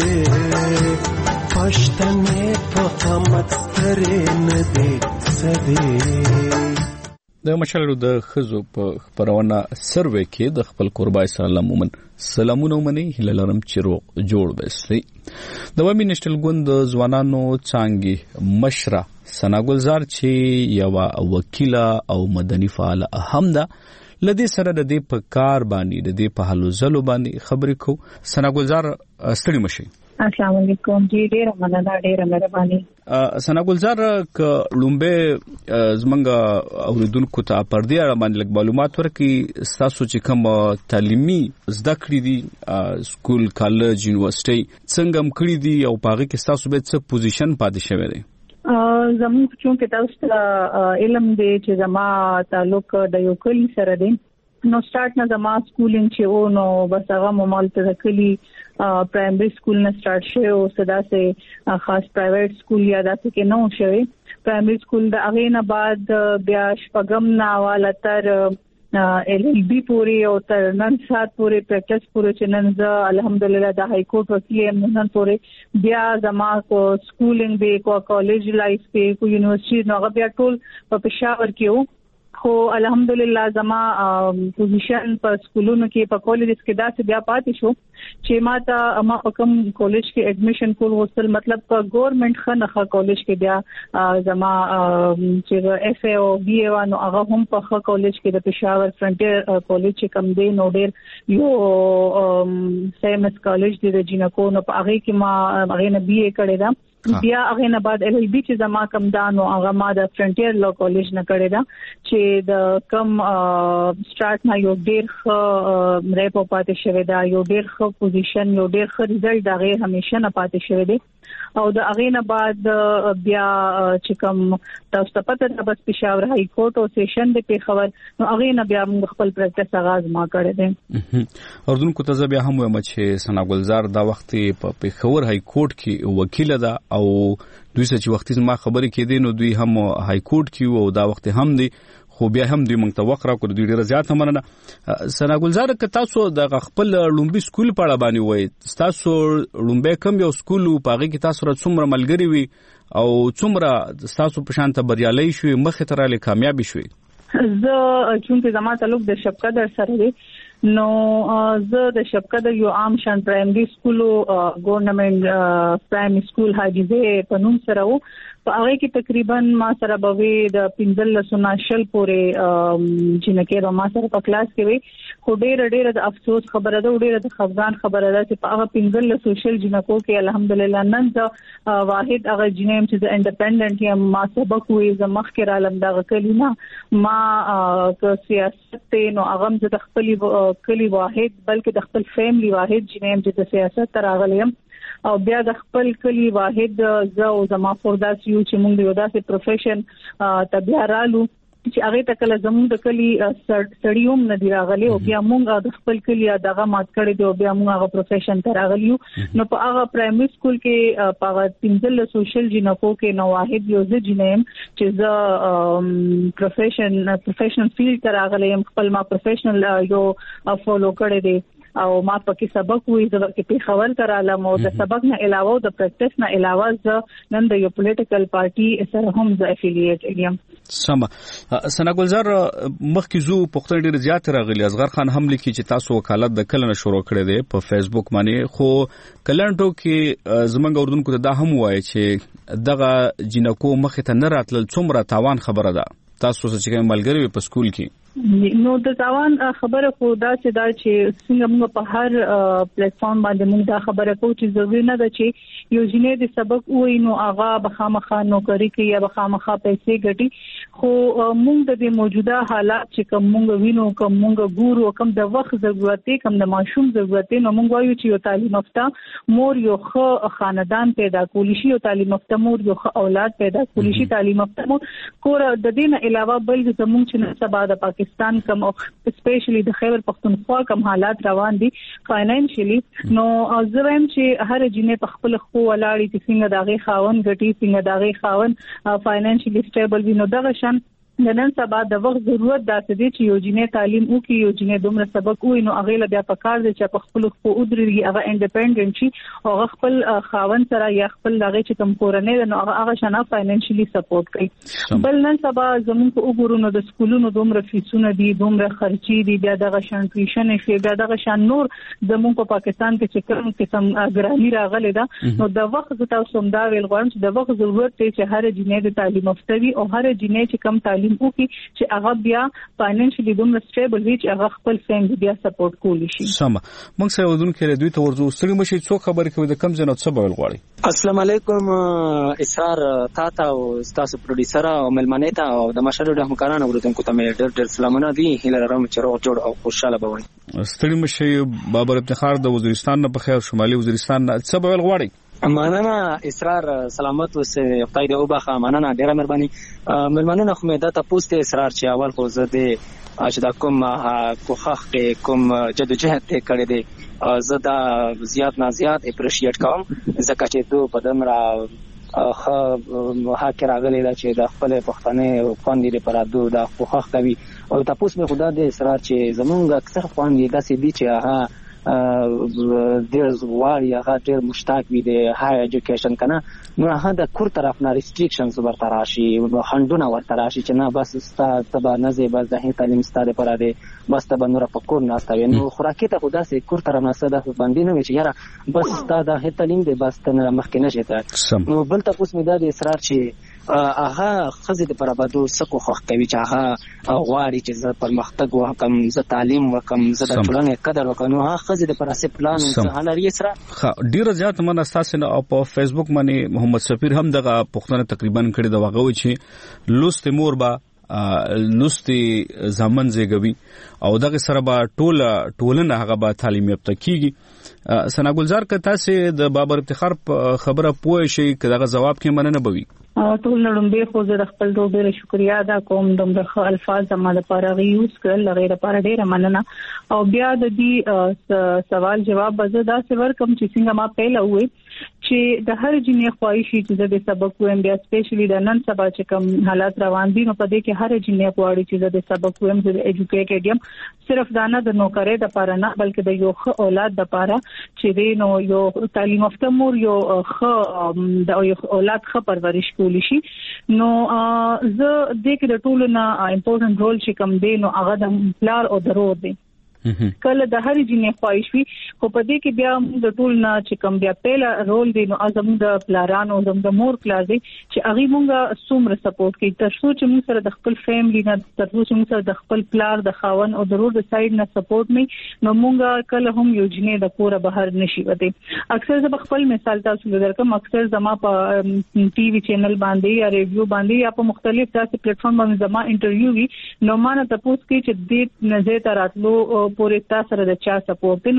K: پښتنې په قامت سترې نه دي سدي.
N: د مشالو د خزو په خبرونه سروي کې د خپل قربا اسرار الله مومند سلامونه ومني. هله لرم چې روغ جوړ وسي. د عوامي نېشنل ګوند د ځوانانو څنګه مشره سنا ګلزار چې یو وکیله او مدني فعال هم ده لدې سره د دې په کار باندې د دې په حلو زلو باندې خبرې کو. سنا ګلزار ستړي مشي.
F: السلام علیکم جی. ډیره مننه ډیره مهرباني.
N: سنا ګلزار ک لومبه زمنګ اوریدونکو ته پر دې اړه باندې لږ معلومات ورکړي. تاسو چې کوم تعلیمي زده کړې دي سکول کالج یونیورسيټي څنګه هم کړې دي او پاغه کې تاسو به څه پوزیشن پاتې شوی دی؟
F: زموږ چون کې تاسو علم دی چې زما تعلق د یو کلی سره دی. نو سٹارټ نه زما سکولینګ چې و نو بس هغه ممال ته کلی پرایمري سکول نه سٹارټ شوی او صدا سه خاص پرایویټ سکول یا داسې کې نو شوی. پرایمري سکول د هغه نه بعد بیا شپږم نه والا تر ایل ایل بی پوری او تر نن سات پوری پریکټس پوری چې نن زه الحمدلله د های کورټ وکیل یم. نن پوری بیا زما کو سکولینګ به کو کالج لایف به کو یونیورسيټي نو هغه بیا ټول په پېښور کې وو. خو الحمدلله زما پوزیشن په سکولونو کې په کالجز کې داسې بیا پاتې شو چې ما ته ما په کوم کالج کې اډمیشن کول وصل مطلب په ګورنمنت خنخه کالج کې بیا زما چې اف ای او بی ای وانه هغه هم په خه کالج کې د پېښور فرنټیر کالج چې کم دی نو ډیر یو سیمس کالج دی د جینکو نو په هغه کې ما هغه نه بی ای کړی دا. بیا هغه نه بعد ایل ایل بی چې زما کم دانو هغه ما د فرنټیر لا کالج نه کړی دا چې د کم سٹارټ نه یو ډیر ښه ریپ پاتې شوی دا یو ډیر ښه پوزیشن یو ډیر ښه ریزلټ دا غیر همیشه نه پاتې شوی دی. او د هغه نه بعد بیا چې کم تاسو ته پته ده بس پېښور های کورټ او سیشن د پېښور نو هغه نه بیا خپل پریکټس آغاز ما کړی دی.
N: اردوونکو ته بیا هم وایم چې سنا ګلزار دا وخت په پېښور های کورټ کې وکیل ده او دوی چې وخت ما خبرې کېدې نو دوی هم های کورټ کې او دا وخت هم دی خو بیا هم دوی موږ ته وقره کړو. دوی ډیره زیاته مننه. سنا ګلزار که تاسو د خپل لومبي سکول په اړه باندې وایي تاسو لومبي کوم یو سکول په هغه کې تاسو را څومره ملګری وي او څومره تاسو په شان ته بریالي شوي مخه تر اله کامیابی شوي؟
F: زه چې زما تعلق د شپقدر سره دی نو زه د شپقدر یو عام شان پرایمري سکول ګورنمنت پرایمري سکول حاجیزه په نوم سره وو. په هغه کې تقریبا ما سره به د پنځل سنا شل پورې جنکه ما سره په کلاس کې وي. خو ډېر ډېر د افسوس خبره ده ډېر د خفګان خبره ده چې په هغه پنځل سوشل جنکو کې الحمدلله نن دا واحد هغه جنیم چې د انډیپندنت یم ما سبق وي ز مخکې عالم دا کلینا ما سیاست نو هغه د خپل کلی واحد بلکې د خپل فیملی واحد جنیم چې د سیاست تراغلیم او بیا د خپل کلی واحد زو زما فرداس یو چې موږ یو داسې پروفیشن ته بیا رالو چې هغه تکله زموږ د کلی سړیوم نه دی راغلی او بیا موږ د خپل کلی دغه مات کړی دی او بیا موږ هغه پروفیشن ته راغلیو نو په هغه پرایمري سکول کې په هغه پنځل سوشل جنکو کې نو واحد یو ځ جنیم چې ز پروفیشن پروفیشنل فیلډ ته راغلی يم خپل ما پروفیشنل یو فالو کړی دی او ما پکې سبق وې د ورکې په خبر کرالم او د سبق نه علاوه د پریکټس نه علاوه ز نن د یو پولیټیکل پارټي سره هم ز افیلیټ یم
N: سم سنا ګلزار مخکې زو پښتون ډیر زیات راغلی اصغر خان هم لیکي چې تاسو وکالت د کلن شروع کړی دی په فیسبوک باندې خو کلنټو کې زمنګ اردوونکو ته دا هم وایي چې دغه جنکو مخه ته نه راتل څومره تاوان خبره ده تاسو چې ملګری په سکول کې
F: نو د ځوان خبره خو دا چې دا چې څنګه موږ په هر پلیټ فارم باندې موږ دا خبره کوو چې ضروري نه ده چې یو جنې د سبق وای نو هغه بخامخا نوکری کوي یا بخامخا پیسې ګټي خو موږ د دې موجوده حالات چې کوم موږ وینو کوم موږ ګورو کوم د وخت ضرورت دی کوم د ماشوم ضرورت دی نو موږ وایو چې یو تعلیم یافته مور یو ښه خاندان پیدا کولی شي او تعلیم یافته مور یو ښه اولاد پیدا کولی شي تعلیم یافته مور کور د دې نه علاوه بل زموږ چې سبا د پاکستان کم او سپیشلی د خیبر پختونخوا کم حالات روان دي فاینانشلی نو زویم چې هر جنې په خپل خو ولاړی چې څنګه داغه خاون غټي څنګه داغه خاون فاینانشلی سټیبل وي نو دغه شان نن سبا د وخت ضرورت داسې دي چې یو جنې تعلیم وکړي یو جنې دومره سبق وي نو هغه له بیا په کار دي چې په خپل خو ودرېږي هغه انډیپندنت شي او هغه خپل خاون سره یا خپل هغه چې کم کورنۍ نو هغه شنه فاینانشلی سپورټ کوي بل نن سبا زموږ په وګورونو د سکولونو دومره فیسونه دي دومره خرچي دي بیا دغه شان ټیوشن شي بیا دغه شان نور زموږ په پاکستان کې چې کوم قسم ګرانی راغلي دا نو د وخت د تاسو هم دا ویل غواړم چې د وخت ضرورت دی چې هر جنې د تعلیم مفتوي او هر جنې چې کم تعلیم وکړي چې هغه بیا فاینانشلی دومره سټیبل وي چې هغه خپل فیملی بیا سپورټ کولی شي
N: سم موږ سره ودونکو دوی ته ورځو ستړي مشي څو خبرې کوي د کم ځنه څه بول غواړي
G: السلام علیکم اسرار تاته او تاسو پروډوسر او ملمنه ته او د مشر د همکارانو ورته ته مې ډېر ډېر سلامونه دي هیله لرم چې روغ جوړ او خوشاله بوي
N: ستړي مشي بابر افتخار د وزیرستان نه په خیر شمالي وزیرستان څه بول غواړي
G: مننه اسرار سلامت اوسه خدای دې وبخښه مننه ډیره مهرباني ملمنه خو مې دا تاسو ته اسرار چې اول خو زه دې چې دا کوم کوخخ کوم جدوجہد ته کړې دي زه دا زیات نه زیات اپریشیټ کوم ځکه چې دوی په دمرا خه هکر راغلی دا چې د خپل پښتنې خوندې لپاره دوی دا کوخخ کوي او تاسو مې خدا دې اسرار چې زمونږ اکثر خوندې داسې دي چې هغه ډېر زوړ یا ډېر مشتاق وي د های اډوکیشن کنه نو هغه د کور طرف نه ریستریکشنز ورته راشي خندونه ورته راشي چې نه بس ستا تبا نه زی بس د هي تعلیم ستاره پر دی بس تبا نور په کور نه استوي نو خوراکي ته خدا سي کور طرف نه ساده باندې نه وي چې یاره بس ستا د هي تعلیم دی بس تنه مخکې نه شته نو بل تاسو مې دا د اصرار چې هغه خزه د پرابادو سکو خوخ کوي چې هغه غواړي چې زه پرمختګ وکم زه تعلیم وکم زه د ټولنې قدر وکم نو هغه خزه د پراسه پلان څه لري سره
N: ها ډیر زیات من اساس نه په فیسبوک باندې محمد سفیر هم دغه پښتنه تقریبا کړي د واغوي چې لوست مور با لوستي ځامن زیږوي او دغه سره به ټوله ټولنه هغه به تعلیم یافته کیږي سنا ګلزار که تاسو د بابر افتخار خبره پوه شئ که دغه جواب کې مننه بوي
F: ټول نړمبه خو زه خپل ډېر شکریا ادا کوم دغه الفاظ زموږ لپاره یوز کړل غیر لپاره ډېر مننه او بیا د دې سوال جواب به دا څور کوم چې څنګه ما پهله وې چې د هر جنې خواهشي چې د سبق ویم بیا سپیشلی د نن سبا چې کوم حالات روان دي نو په دې کې هر جنې غواړي چې د سبق ویم د ایجوکیټډ یم صرف دانه د نوکرې د پاره نه بلکې د یو ښه اولاد د پاره چې دی نو یو تعلیم یافته مور یو ښه د یو اولاد ښه پرورش کولی شي نو زه د کې د ټولو نه امپورټنت رول چې کوم دی نو هغه د پلار او درو دی کله د هر جنې خواهش وي خو په دې کې بیا د ټول نه چې کوم بیا پهلا رول دی نو ازم د پلارانو زم د مور پلار دی چې هغه مونږه څومره سپورټ کوي تر څو چې موږ سره د خپل فیملی نه تر څو چې موږ سره د خپل پلار د خاون او د رور د سایډ نه سپورټ نه نو مونږه کله هم یو جنې د کوره بهر نشي وته اکثر زه خپل مثال تاسو درکم اکثر زما په ټي وي چینل باندې یا ریډیو باندې یا په مختلف تاسو پلیټ فارم باندې زما انټرویو وی نو ما نه تاسو کې چې دې نظر تراتلو پورې تاسو سره د چا سپورټ نو زه همیشه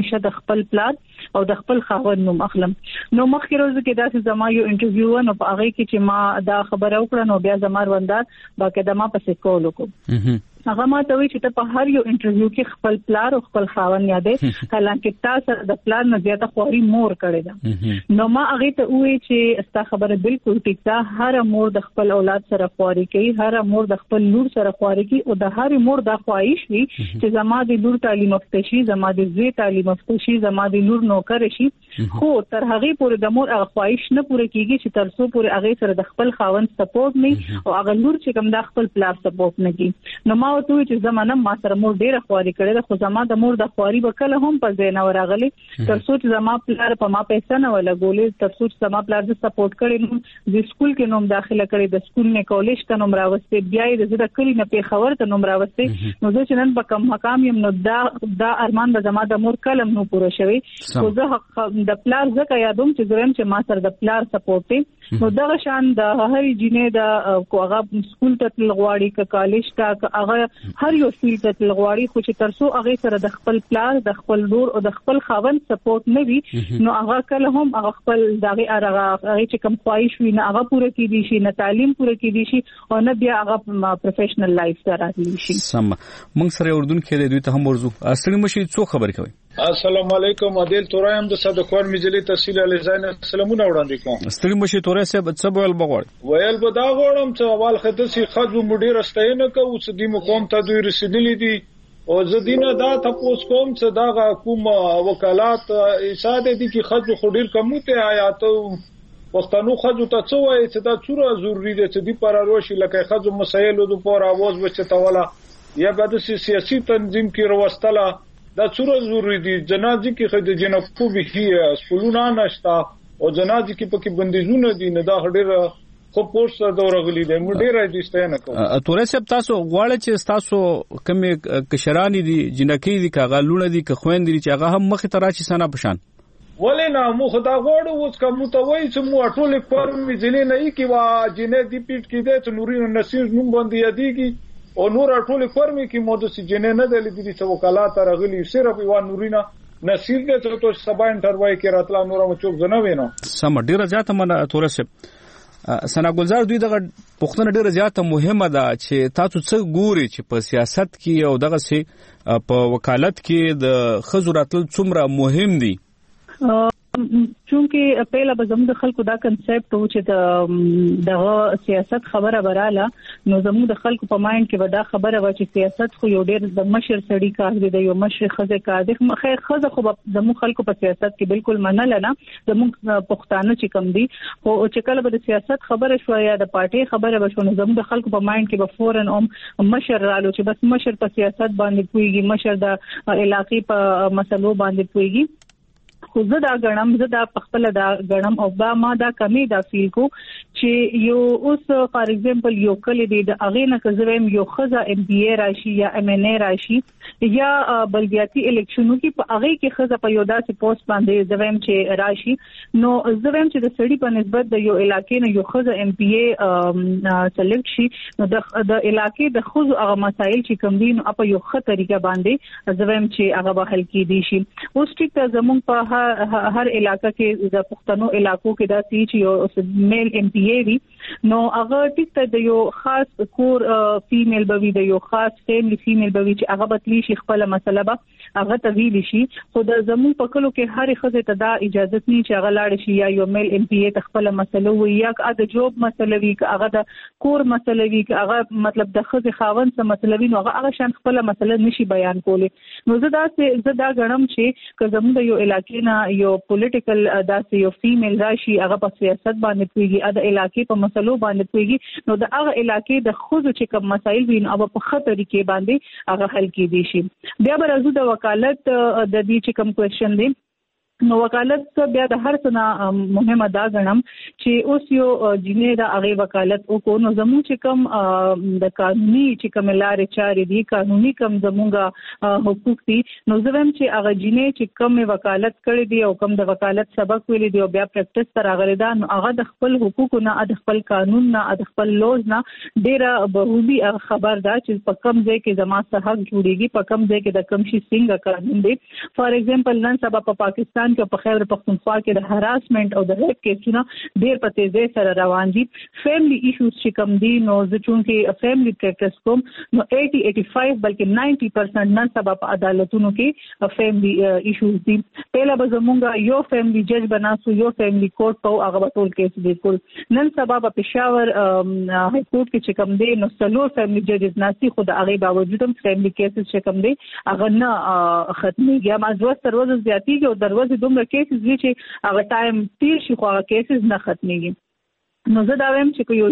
F: همیشه د خپل پلان او د خپل خاوند نوم اخلم. نو مخکې ورځ کې دا چې زما یو انټرویو نو په هغه کې چې ما دا خبره وکړه نو بیا زما وندار باقاعده ما پسې کول وکړ. هغه ما ته وی چې ته په هر یو انټرویو کې خپل پلار او خپل خاوند یادې حالانکه تاسو د پلان نه زیاته خوري مور کړی دا. نو ما هغه ته وی چې ستا خبره بالکل ټیک ده. هر مور د خپل اولاد سره خوري کوي، هر مور د خپل لور سره خوري کوي او د هر مور د خواهش وي چې زما د لور تعلیم یافته شي، زما د زوی تعلیم یافته شي، زما د لور نوکر شي. خو تر هغه پورې د مور هغه خواهش نه پوره کیږي چې تر څو پورې هغه سره د خپل خاوند سپورټ نه او هغه لور چې کوم د خپل پلار سپورټ نه کوي. نو ما ته چې زمانه ما سره مور ډیره خواري کړې ده، خو زما د مور د خواري وکړه هم په زینا ورغلي تر څو چې زما پلار په ما پیسې نه ولا ګولې، تر څو چې زما پلار د سپورټ کړي نو د سکول کې نوم داخله کړي، د سکول نه کالج ته نوم راوستي، بیا د زړه کلی نه په خبر ته نوم راوستي. نو زه چې نن په کوم مقام یم نو دا دا ارمان د زما د مور کلم نو پوره شوی. خو زه د پلار زکه یادوم چې زرم چې ما سره د پلار سپورټ نو دغه شان د هرې جینې د کوغه سکول ته لغواړي ک کالج ته هغه هر یو فیلډ ته لغواړي، خو چې تر څو هغه سره د خپل پلار د خپل لور او د خپل خاوند سپورټ نه وي نو هغه کله هم هغه خپل دغه هغه چې کوم خواهش وي نه هغه پوره کیدی شي، نه تعلیم پوره کیدی شي او نه بیا هغه پروفیشنل لایف سره راتلی شي.
N: سم موږ سره اردن کې دوی ته هم ورزو اصلي مشي څو خبر کوي.
H: السلام علیکم. عادل تورایم د صدقوان مجلې تحصیل علی زین سلامونه وړاندې کوم.
N: ستړي مشي تورای صاحب څه ویل بغوړ
H: ویل به دا غوړم چې اول خدسي خځو مډیر استاینه کو چې د مقام ته دوی رسیدلی دي او زدينه دا تاسو کوم چې دا کوم وکالات ایساده دي چې خځو خډیر کموته آیاتو وختانو خځو ته څو وایي چې دا څوره ضروری دي چې د پراروشي لکه خځو مسایل د پور आवाज وچته ولا یا بعد سیاسي تنظیم کې وروستله دا څوره ضروری دي. جنازي کې خځه جنکو به هي سپلونه نشتا او جنازي کې پکې بندیزونه دي نه دا هډیر خو پوسټ دورغلی دی مډیر راځي نه کوم.
N: تورې سب تاسو غواړئ چې تاسو کومه کشرانی دي جنکی دي کاغه لونه دي که خويند دي چې هغه هم مخ ته راشي سنا پشان
H: ولې نه مو خدا غوړو اوس کوم متوي چې مو ټول کورم جنې نه کی وا جنې دی پیټ کې ده چې نورین نصیر نوم باندې یادېږي او نور ټول کورم کې مو د جنې نه دلی دي چې وکالات راغلي صرف یو نورینا نصیر دې ته تو سبا انټروای کې راتلا نور مو چوک زنه وینو.
N: سم ډیره ځاته من تورې سب سنا ګلزار دوی دغه پښتنه ډیره زیاته مهمه ده چې تاسو څه ګوري چې په سیاست کې او دغه سي په وکالت کې د خزو راتل څومره مهم دي.
F: چونکه پهلا به زموږ د خلکو دا کنسپټ و چې د سیاست خبره براله نو زموږ د خلکو په مایند کې به دا خبره و چې سیاست خو یو ډېر د مشر سړی کار دی، یو مشر خزه کار دی. خیر خزه خو زموږ خلکو په سیاست کې بالکل منل نه، زموږ پښتانه چې کم دي خو چې کله به د سیاست خبره شو یا د پارټي خبره به شو نو زموږ د خلکو په مایند کې به فورن هم مشر رالو چې بس مشر په سیاست باندې کوي، مشر د علاقې په مسلو باندې کوي. خو زه دا غنم زه دا خپل دا غنم او با ما دا کمی دا فیل کو چې یو اوس فار ایگزامپل یو کلی دی د اغه نه کزویم یو خزه ام بي اي راشي یا ام ان اي راشي یا بلدیاتي الیکشنو کې په اغه کې خزه په یو داسې پوسټ باندې زویم چې راشي نو زویم چې د سړي په نسبت د یو علاقې نه یو خزه ام بي اي سلیکټ شي نو د د علاقې د خزو هغه مسایل چې کوم دي نو په یو ښه طریقه باندې زویم چې هغه به حل کیدي شي. اوس ټیک زمون په هر علاقہ کې د پښتنو علاقو کې دا سی چې یو میل ام پی ای وي نو هغه ټیک ته د یو خاص کور فیمیل بوي د یو خاص فیملی فیمیل بوي چې هغه بتلی شي خپل مسله به هغه تویل شي. خو د زمون په کلو کې هر خزه ته دا اجازه نه چې هغه لاړ شي یا یو میل ام پی ای خپل مسله وي یا د جوب مسله وي که هغه د کور مسله وي که هغه مطلب د خزه خاوند سره مسله وي نو هغه شان خپل مسله نشي بیان کولی. نو زه دا زه دا غنم چې که زمون د یو علاقې یو پولیټیکل داسې یو فیمیل راشي هغه په سیاست باندې کوي د علاقې په مسلو باندې کوي نو د هغه علاقې د خود چې کوم مسایل وي نو په خطر کې باندې هغه حل کیدي شي. بیا به راځو د وکالت د دې چې کوم کوېشن دی نو وکالت بیا د هر څه نه مهمه دا غنم چې اوس یو جنې د هغه وکالت او کو نو زموږ چې کوم د قانوني چې کوم لارې چارې دي قانوني کوم زموږه حقوق دي نو زموږ چې هغه جنې چې کوم وکالت کړې دي او کوم د وکالت سبق ویلي دي او بیا پریکټس تر هغه ده نو هغه د خپل حقوقو نه د خپل قانون نه د خپل لوز نه ډیره بهوبي خبر ده چې په کوم ځای کې زما سره حق جوړيږي په کوم ځای کې د کوم شي څنګه قانون دي فار ایگزامپل نن سبا په پاکستان کې په خیبر پختونخوا کې د هراسمنت او د ریپ کیسونه ډېر په تیزی سره روان دي فیملی ایشوز چې کوم دي نو زه چونکې فیملی پریکټس کوم نو eighty eighty-five بلکې ninety percent نن سبا په عدالتونو کې فیملی ایشوز دي پهلا به زمونږ یو فیملی جج بناسو یو فیملی کورټ په هغه ټول کیس دي کول نن سبا په پېښور هاي کورټ کې چې کوم دي نو څلور فیملی ججز ناسي خو د هغه باوجود هم فیملی کیسز چې کوم دي هغه نه ختميږي ما ځوست تر ورځې زیاتېږي او دروازه دومره کیسز دي چې هغه ټایم تیر شي خو هغه کیسز نه ختميږي نو زه دا وایم چې یو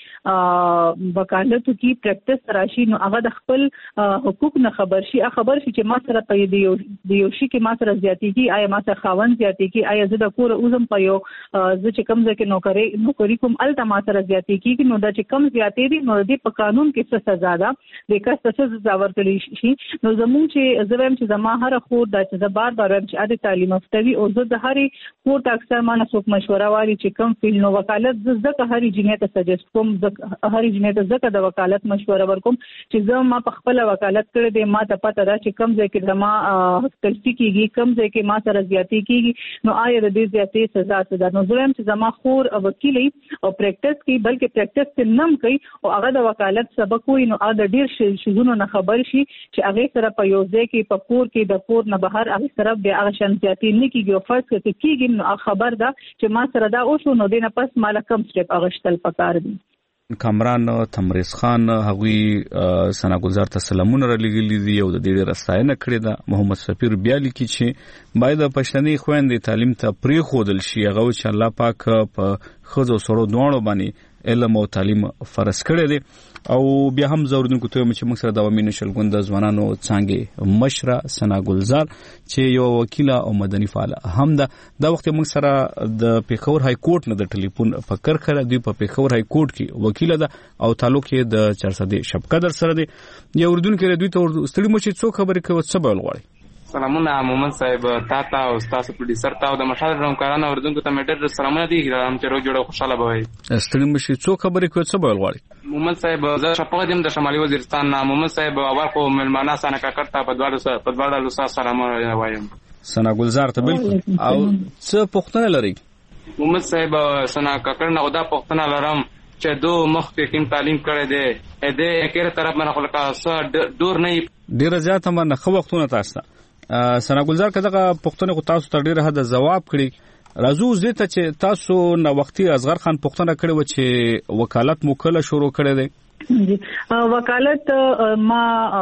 F: جنې وکالت کی پریکټس راشي نو هغه د خپل حقوق نه خبر شي خبر شي چې ما سره په دی یو شي کې ما سره زیاتېږي آیا ما سره خاوند زیاتېږي آیا زه د کور اوزم په یو زه چې کم ځکه نوکری نوکری کوم الته ما سره زیاتېږي نو دا چې کم زیاتې دي نو د په قانون کې څه سزا ده د کس څه سزا ورکړي شي نو زموږ چې زه وایم چې زما هر خور دا چې زه بار بار وایم چې اده تعلیم یافتوي او زه د هرې کور ته اکثر ما نه څوک مشوره والی چې کم فیل نو وکالت زکه هرې جنې ته سجست کوم هرې جنې ته زکه د وکالت مشوره ورکوم چې زه ما په خپل وکالت کړې دې ما ته پته ده چې کم ځای کې زما تلفي کیږي کم ځای کې ما سره زیاتې کیږي نو آیا د دې زیاتې سزا څه ده نو زه وایم چې زما خور وکیل او پریکټس کوي بلکې پریکټس ته نم کوي او هغه د وکالت سبق وي نو هغه ډیر شیزونو نه خبر شي چې هغه سره په یو ځای کې په کور کې د کور نه بهر هغه سره بیا هغه شان زیاتې نه کیږي او فرض کړي کیږي نو خبر ده چې ما سره دا او شو نو دینه پس مال کم سټپ اغشتل پکار دي
N: کامران تمریز خان هغوی سنا گلزار ته سلامونه را لګیلي دي او د دې رساینه کړې ده محمد سفیر بیا لیکي چې باید د پښتني خويندې تعلیم ته پرې خودل شي هغه چې الله پاک په خزو سره دوړو باندې علم او تعلیم فرض کړی دی او بیا هم زوردونکو ته چې موږ سره د عوامي نشل ګوند ځوانانو څنګه مشره سنا گلزار چې یو وکیل او مدني فعال هم ده د وخت موږ سره د پیښور های کورټ نه د ټلیفون په کرخره دی په پیښور های کورټ کې وکیل ده او تعلق یې د چارسدې شپقدر سره دی یو اردوونکو دوی ته ستړي مو چې څو خبرې کوي څه به ولغړي
B: سلامونه مومن صاحب تاته او تاسو پروډوسر ته او د مشال رومکارانو اردوونکو ته مټر سلامونه دي هم چې روغ جوړه خوشاله بوي
N: ستړي مو چې څو خبرې کوي څه به ولغړي
B: مومن صاحب زه شپږ دیم د شمالي وزیرستان نه مومن صاحب اول خو ملمانه سانه کاکړه په دواړو سره په دواړو لوسا سلام وایم
N: سنا گلزار ته بالکل او څه پوښتنه لري
B: مومن صاحب سنا کاکړه نه ودا پوښتنه لرم چې دو مخکې کوم تعلیم کړی دی ا دې کېره طرف باندې خلک دور نه
N: ډیر زیات هم نه خو وختونه تاسو سنا گلزار کداغه پښتنه کو تاسو تر ډیره حد جواب کړی راځو زه ته چې تاسو نو وختي اصغر خان پښتنه کړی و چې وکالت موکله شروع کړی دی
F: جی وکالت ما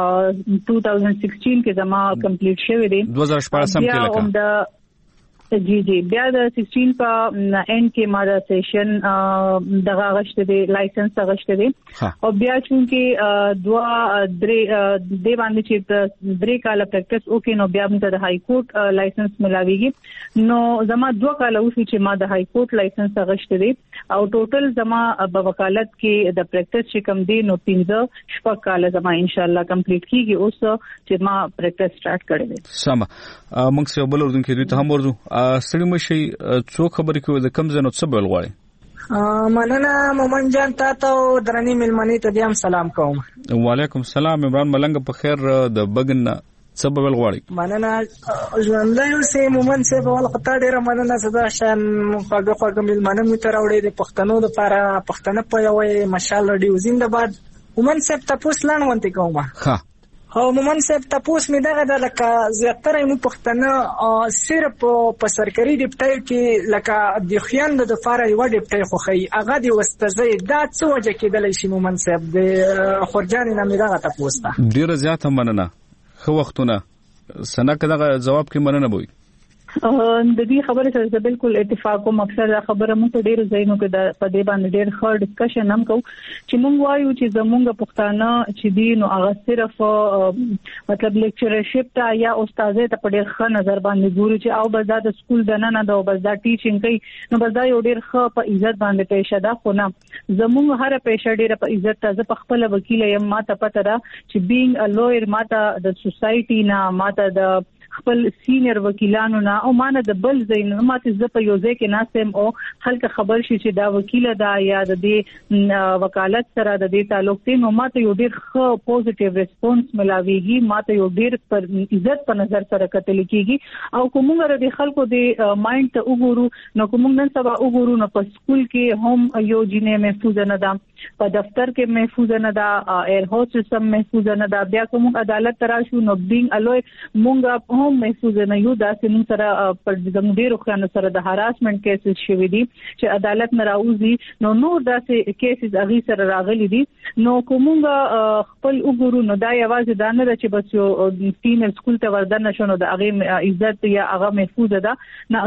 F: two thousand sixteen کې زما کمپلیټ شوی دی
N: two thousand sixteen کې لکه
F: جی جی بیا د sixteen په اند کې ما د سیشن دغه غشته دی لایسنس غشته دی او بیا چونکې دوا درې د باندې چې درې کال پریکټس وکړ نو بیا موږ د های کورټ لایسنس ملاويږي نو زما دوه کال وشو چې ما د های کورټ لایسنس غشته دی او ټوټل زما په وکالت کې د پریکټس چې کم دی نو پنځه شپږ کال زما ان شاء الله کمپلیټ کیږي اوس چې ما پریکټس سٹارټ کړی دی
N: سم موږ څه بل ورته دوی ته هم ورځو ستړي مشي څو خبرې کوي د کم زنو څه بل غواړي
I: مننه مومن جان تاسو درنی ملمنی ته هم سلام کوم
N: وعلیکم السلام عمران ملنګ په خیر د بغن څه بل غواړي
I: مننه ژوندۍ اوسې مومن سه په وخت ډیره مننه صدا شان خواږه خواږه ملمنه مو تر وړي د پښتنو لپاره پښتنه په یوې مشال رادیو زنده‌باد مومن سه تاسو لان ونته کومه
N: ها
I: او مومن صاحب تاسو می دغه د لکه زیاتره مو پښتنه صرف په سرکاري ډیپټای کې لکه د خیاند د فار یو ډیپټای خو خي هغه د وستزي دا څه وجه کېدل شي مومن صاحب د خورجان نه می دغه تاسو ته
N: ډیر زیات مننه خو وختونه سنه کداغه جواب کې مننه بوي
F: د دې خبره سره بالکل اتفاق کوم. اکثر دا خبره موږ ډېر ځایونو کې د په دې باندې ډېر ښه ډسکشن هم کوو چې موږ وایو چې زموږ پښتانه چې دي نو هغه صرف مطلب لیکچرشپ ته یا استادې ته په ډېر ښه نظر باندې ګوري چې او بس دا د سکول د نه نه دا بس دا ټیچینګ کوي نو بس دا یو ډېر ښه په عزت باندې پېښه ده. خو نه، زموږ هر پېښه ډېره په عزت ته. زه په خپل وکیل یم، ماته پته ده چې بینګ ا لویر ماته د سوسایټي نه، ماته د خپل سینیر وکیلانو نه او مانه د بل زین ماته ز په یو ځای کې ناسم او خلک خبر شي چې دا وکیل ده یا د دې وکالت سره د دې تعلق دی، نو ماته یو ډیر ښه پوزټیو ریسپانس ملاويږي، ماته یو ډیر پر عزت په نظر سره کتل کیږي. او کومه د خلکو د مایند ته وګورو نو کوم نن سبا وګورو نو په سکول کې هم یو جنې محفوظ نه ده، په دفتر کې محفوظ نه ده، ایر هوسټس هم محفوظ نه ده. بیا کوم عدالت تراشو نو بینګ الوی مونږه هم محفوظ نه یو. دا سیمون سره پر زموږ ډیرو خلانو سره د هراسمنت کیسز شوي دي چې عدالت نه راوځي، نو نور داسې کیسز اغي سره راغلي دي. نو کومه خپل وګورو نو دا یوازې دا نه چې بس یو فیمیل سکول ته وردن شونه د اغي عزت یا هغه محفوظ ده نه.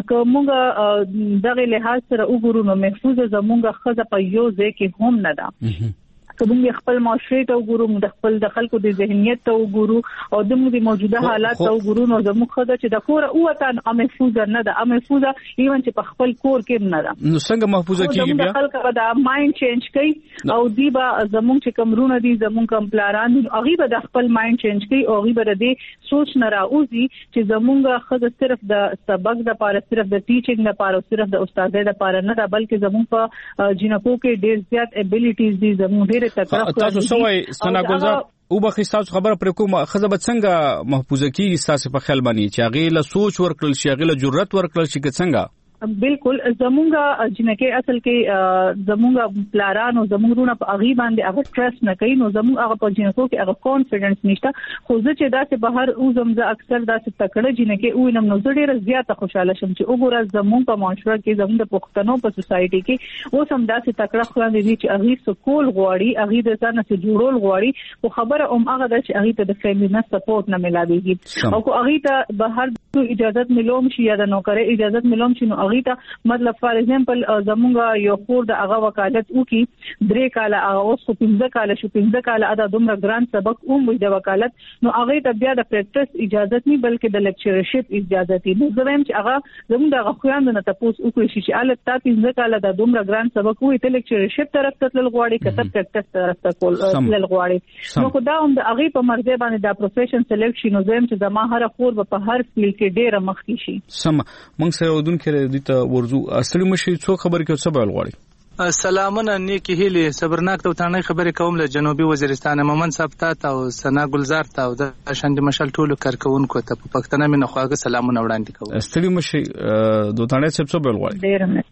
F: کومه دغه لحاظ سره وګورو نو محفوظ زموږ خزه په یو ځای کې هم نه ده. کوم خپل معاشري ته وګورو، د خپل د خلکو د ذهنیت ته وګورو او د موږ موجوده حالات ته وګورو نو زموږ خدای چې د کور او وطن محفوظ نه ده، محفوظ ایون چې په خپل کور کې نه ده.
N: نو څنګه محفوظه کیږي بیا؟
F: خلک به د مایند چینج کوي او دی به زموږ چې کمرونه دي زموږ کم پلاران هغه به د خپل مایند چینج کوي او هغه به د سوچ نه راوځي چې زموږ خدای صرف د سبق د لپاره، صرف د ټیچینګ لپاره، صرف د استادۍ لپاره نه ده، بلکې زموږ په جنکو کې ډېر زیات ابیلیټیز دي، زموږ ډېر
N: تاسو سوای سنا ګلزار او به خصاص خبره پر کوم خزه به څنګه محفوظه کیږي تاسو په خیال باندې چې هغه له سوچ ورکړل شي، هغه له جرأت ورکړل شي چې څنګه؟
F: بالکل زمونږه جنکه اصل کې زمونږه پلارانو زمونږونه په اغي باندې هغه ټرست نه کوي، نو زمونږ هغه په جنکو کې هغه کانفیډنس نشته. خو زه چې داسې بهر او زمزه اکثر داسې تکړه جنکه وینم نو زه ډیره زیاته خوشاله شم چې وګوره زمونږ په معاشره کې زمونږ د پښتنو په سوسایټي کې اوس هم داسې تکړه خلک دي چې اغي سکول غواړي، اغي د ځان څخه جوړول غواړي، خو خبره هم هغه ده چې اغي ته د فیملی نه سپورټ نه ملاويږي او کو اغي ته بهر اجازه ملوم شي یا د نوکرې اجازه ملوم شي نو اغه ته مطلب فار ایگزامپل زمونږه یو خور د هغه وکالت وکي درې کاله هغه اوس خو پنځه کاله شو پنځه کاله ادا دومره ګران سبق اوم وي د وکالت نو هغه ته بیا د پریکټس اجازه نه بلکې د لیکچرشپ اجازه دي. نو زه وایم چې هغه زمونږ هغه خويند نه تاسو وکړي چې اله تا پنځه کاله د دومره ګران سبق وي ته لیکچرشپ طرف ته تل غواړي کته پریکټس طرف ته کول تل غواړي نو خدای هم د هغه په مرزه باندې د پروفیشن سلیکشن نو زم چې زما هر خور په هر فیلډ کې ډیره مخکې شي.
N: سم موږ سره ودون کې د ته ورزو اصلي مشي څو خبرې کوي څه بل غواړي.
C: سلامونه نیکی هیلي صبرناک ته تانه خبرې کوم له جنوبي وزیرستان مومن صاحب ته او سنا ګلزار ته او د شاندې مشال ټولو کارکونکو ته په پښتنه مې نه خواږه سلامونه وړاندې کوم.
N: اصلي مشي دوه تانه څه بل غواړي.
F: ډیر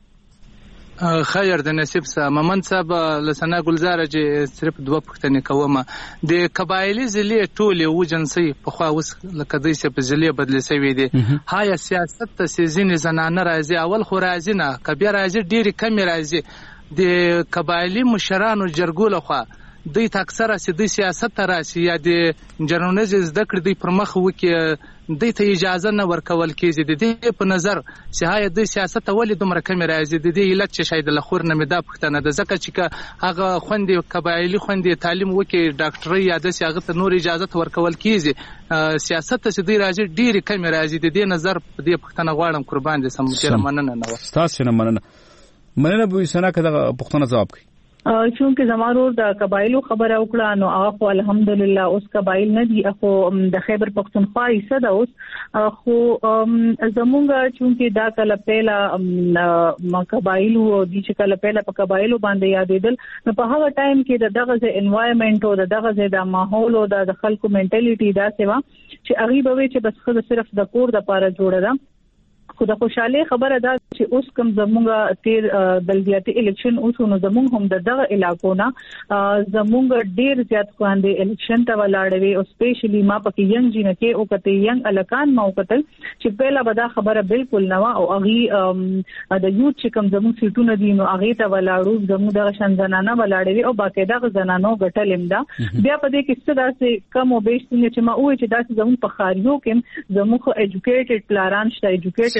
C: خیر د نصیب صاحب مومن صاحب لسنا ګلزار چې صرف دوه پښتنې کومه د قبایلی ضلع ټولې و جنسي په خوا وس لکه د سه په ضلع بدل شوی دي. هاي سیاست ته سيزين زنانه راځي اول خو راځي نه کبیر راځي ډيري کم راځي د قبایلی مشرانو جرګول خو د تاکثره سي سیاست راسي یا د جرنالز زده کړې د پرمخ وکي د ته اجازه نه ورکول کیږي د دې په نظر سهايه د سیاست ولې دومره کم راځي د دې علت چې شاید له خور نه مدا پښتنه د زکه چې هغه خوندې قبایلی خوندې تعلیم وکي ډاکټري یا د سیاست نور اجازه ورکول کیږي سیاست ته د راځي ډیر کم راځي د دې نظر په دې پښتنه غواړم قربان دي سم تیر مننه نه
N: تاسو نه مننه مننه به سنا کده پښتنه جواب کوي.
F: چونکه زمارو د قبایلو خبره وکړه نو هغه الحمدلله اوس قبایل نه دي خو د خیبر پختونخوا یې صد اوس خو زمونږ چونکه دا کله پیلا ما قبایلو دي چې کله پیلا په قبایلو باندې یادېدل نو په هغه ټایم کې د دغه ځای انوایرنمنت او د دغه ځای د ماحول او د خلکو منټالیټي دا سیوا چې هغه به چې بس خو صرف د کور د لپاره جوړه ده. خو د خوشاله خبره ده چې اوس کوم زمونږ تیر بلدیاتي الیکشن اوس نو زمونږ هم دغه علاقو نه زمونږ ډیر زیات خواندې الیکشن ته ولاړوي او سپیشلی ما پکې ینګ جنکه او کته ینګ الکان ما وکتل چې پهلا بدا خبره بالکل نه او اغي د یوت چې کوم زمونږ سیټونه دي نو اغي ته ولاړو زمونږ د شان زنانه ولاړوي او باقاعده زنانو غټلم دا بیا په دې کې څه داسې کم او بیش چې ما وې چې داسې زمونږ په خاریو کې زمونږ ایجوکیټډ پلاران شته ایجوکیټډ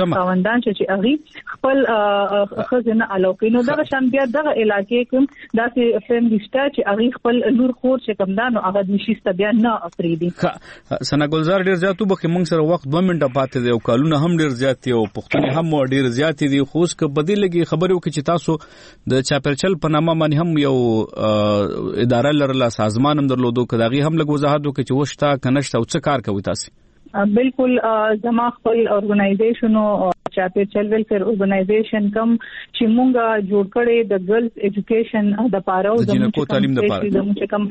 F: خاوندان چې اغي خپل خزنه الوکینو دغه شان بیا دغه علاقې کوم داسې فیملی شته چې اغي خپل لور خور چې کمدانو هغه د شيسته بیا نه افریدي.
N: سنا ګلزار ډیر زیاتو بخې موږ سره وخت دوه منټه پاتې دی او کالونه هم ډیر زیات دي او پښتنې هم ډیر زیات دي خو اوس که بدیل لګي خبرو کې چې تاسو د چاپرچل په نامه باندې هم یو اداره لرله سازمان هم درلودو کداغي هم لګ وضاحت وکړي چې وشتا کنهشت او څه کار کوي تاسو؟
F: بالکل زما خپل ارګنایزیشن او چاپرچل ویلفیر ارګنایزیشن کوم چې مونږه جوړ کړي د ګرلز ایجوکیشن د پاره او د
N: جنکو تعلیم د پاره
F: زموږ کوم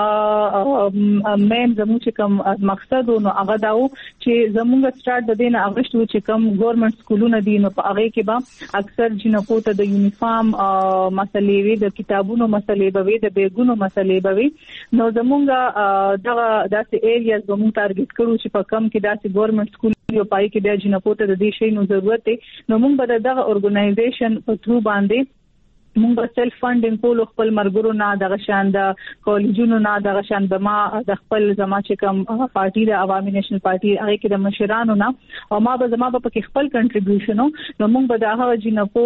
F: مین زموږ کوم مقصد نو هغه داو چې زموږ سٹارټ د دین اغشتو چې کوم ګورنمنت سکولونه دي نو په هغه کې به اکثر جنکو ته د یونیفارم مسلې وي د کتابونو مسلې به وي د بیګونو مسلې به وي نو زموږ دغه داسې ایریاز به مونږ ټارګټ کړو چې په کم کې داسې ګورنمنت سکول یو پای کې بیا جنکو ته د دې شی نو ضرورت دی نو موږ به دغه ارګنایزیشن په ترو باندې موږ به سیلف فاندینګ کول خپل مرګرو نه دغه شان د کالجونو نه دغه شان د ما د خپل زما چې کوم پارټي د عوامي نېشنل پارټي هغه کې د مشرانو نه او ما به زما په کې خپل کنټریبیوشن نو موږ به د هغه جنکو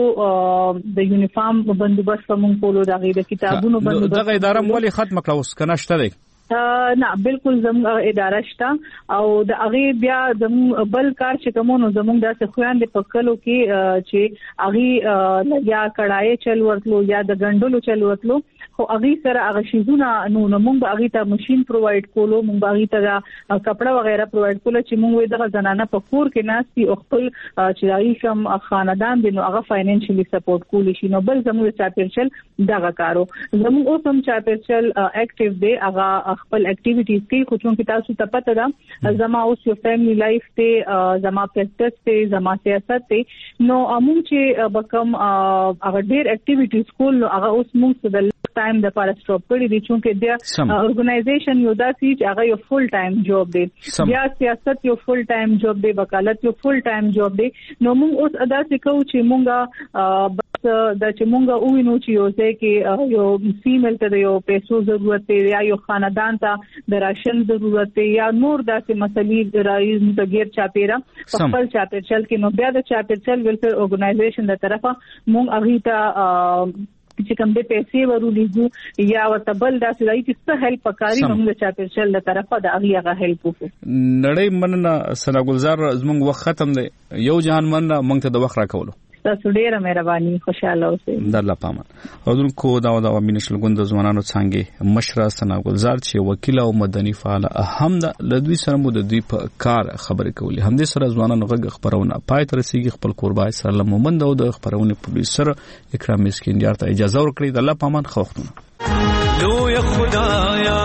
F: د یونیفارم بندوبست کوم کولو دغه د کتابونو بندوبست
N: دغه اداره مولي ختم کړه اوس کنه شته دی
F: نه بالکل زموږ اداره شته او د هغه بیا زموږ بل کار چې کومو زموږ داسې خويندې په کلو کې چې هغه یا کړای چل ورتلو یا د ګندلو چل ورتلو خو هغه سره هغه شیزونه نو موږ هغه ته ماشين پرووايډ کولو موږ هغه ته کپڑا وغیرہ پرووايډ کولو چې موږ دغه زنانه په کور کې ناسي او خپل چې هغه کوم خاندان دي نو هغه فاینانشلی سپورټ کولی شي نو بل زموږ چاپرچل دغه کارو زموږ اوس هم چاپرچل اکټیو دی هغه خپل اکټیویټیز کې خو چون کې تاسو ته پته ده زما اوس یو فیملی لایف ته زما پریکټس ته زما سیاست ته نو موږ چې بکم هغه ډیر اکټیویټیز کول نو هغه اوس موږ د ټایم د پاره سټاپ کړی دي چون کې د ارګنایزیشن یو داسې چې هغه یو فل ټایم جاب دی بیا سیاست یو فل ټایم جاب دی وکالت یو فل ټایم جاب دی نو موږ اوس ادا سکو چې موږ د چې مونږه وینو چې یو ځای کې یو فیمیل ته یو پیسو ضرورت دی یا یو خاندان ته د راشن ضرورت دی یا نور داسې مسلې د رایز متغیر چاپیرا خپل چاپیرچل کې نو بیا د چاپیرچل ویلفیر ارګنایزیشن د طرفه مونږ اغه ته چې کوم د پیسې ورولېږو یا ورتبل داسې راځي چې څه هیلپ وکړي موږ د چاپیرچل د طرفه د اغه هغه هیلپ وکړو.
N: نړۍ مننه سنا ګلزار زموږ وخت ختم دی یو جهان مننه موږ ته د وخت راکولو
F: تاسو ډیره مهرباني خوشاله اوسئ
N: د الله پامان. اودونکو دا د عوامي نشل ګوند ځوانانو څنګه مشره سنا ګلزار چې وکیل او مدني فعال اهم د لدوی سره مو د دوی په کار خبرې کولې هم د سره ځوانانو غږ خبرونه پای تر رسیدي خپل قربای سره مومند او د خبرونه پولیسر اکرام مسکیندیار ته اجازه ورکړي د الله پامان خوښتونه
K: لو یا خدایا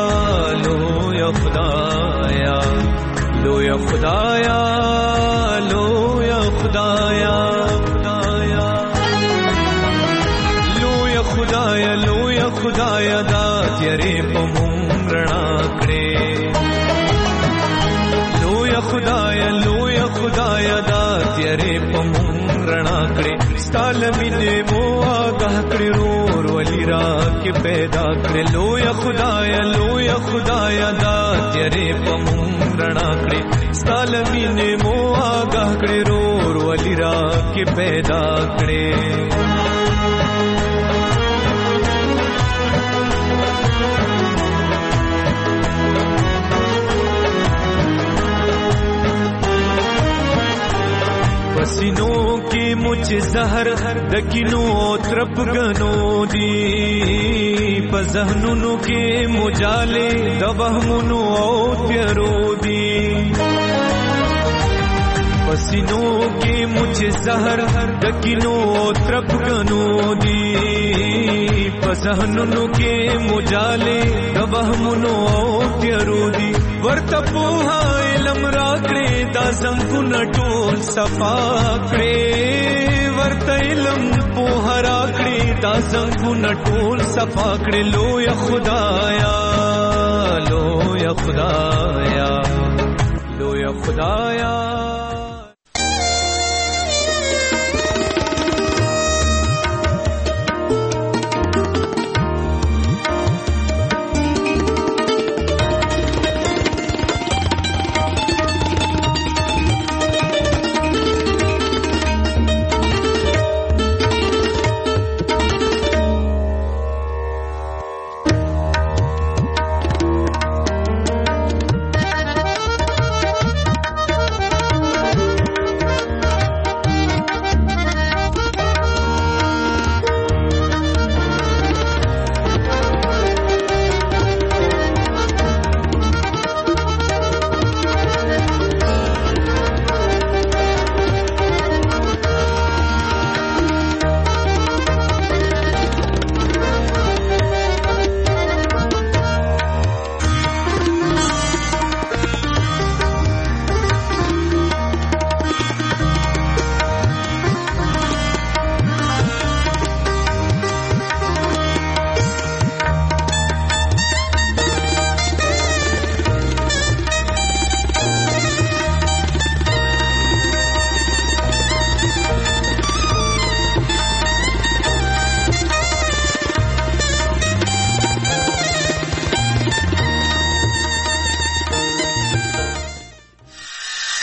K: لو یا خدایا لو یا خدایا لو یا خدایا خدایا لو یا خدایا دا تیرې په مونږ رڼا کړې لو یا خدایا لو یا خدایا دا تیرې په مونږ رڼا کړې ستال مینې مو آگاه کړې رور ولی را کې پیدا کړې لو یا خدایا لو یا خدایا دا تیرې په مونږ رڼا کړې ستال مینې مو آگاه کړې رور ولی را کې پیدا کړې پسینو کی مجھ زہر دکینو ترپ گنو دی پزہنونو کے مجالے دوہمونو او تیرو دی پسینو کی مجھ زہر دکینو ترپ گنو دی پزہنونو کے مجالے دوہمونو او تیرو دی ورتپوها علم راکړې دا زنګونه ټول صفا کړې ورته علم په راکړې دا زنګونه ټول صفا کړې لو یا خدایا لو یا خدایا لو یا خدایا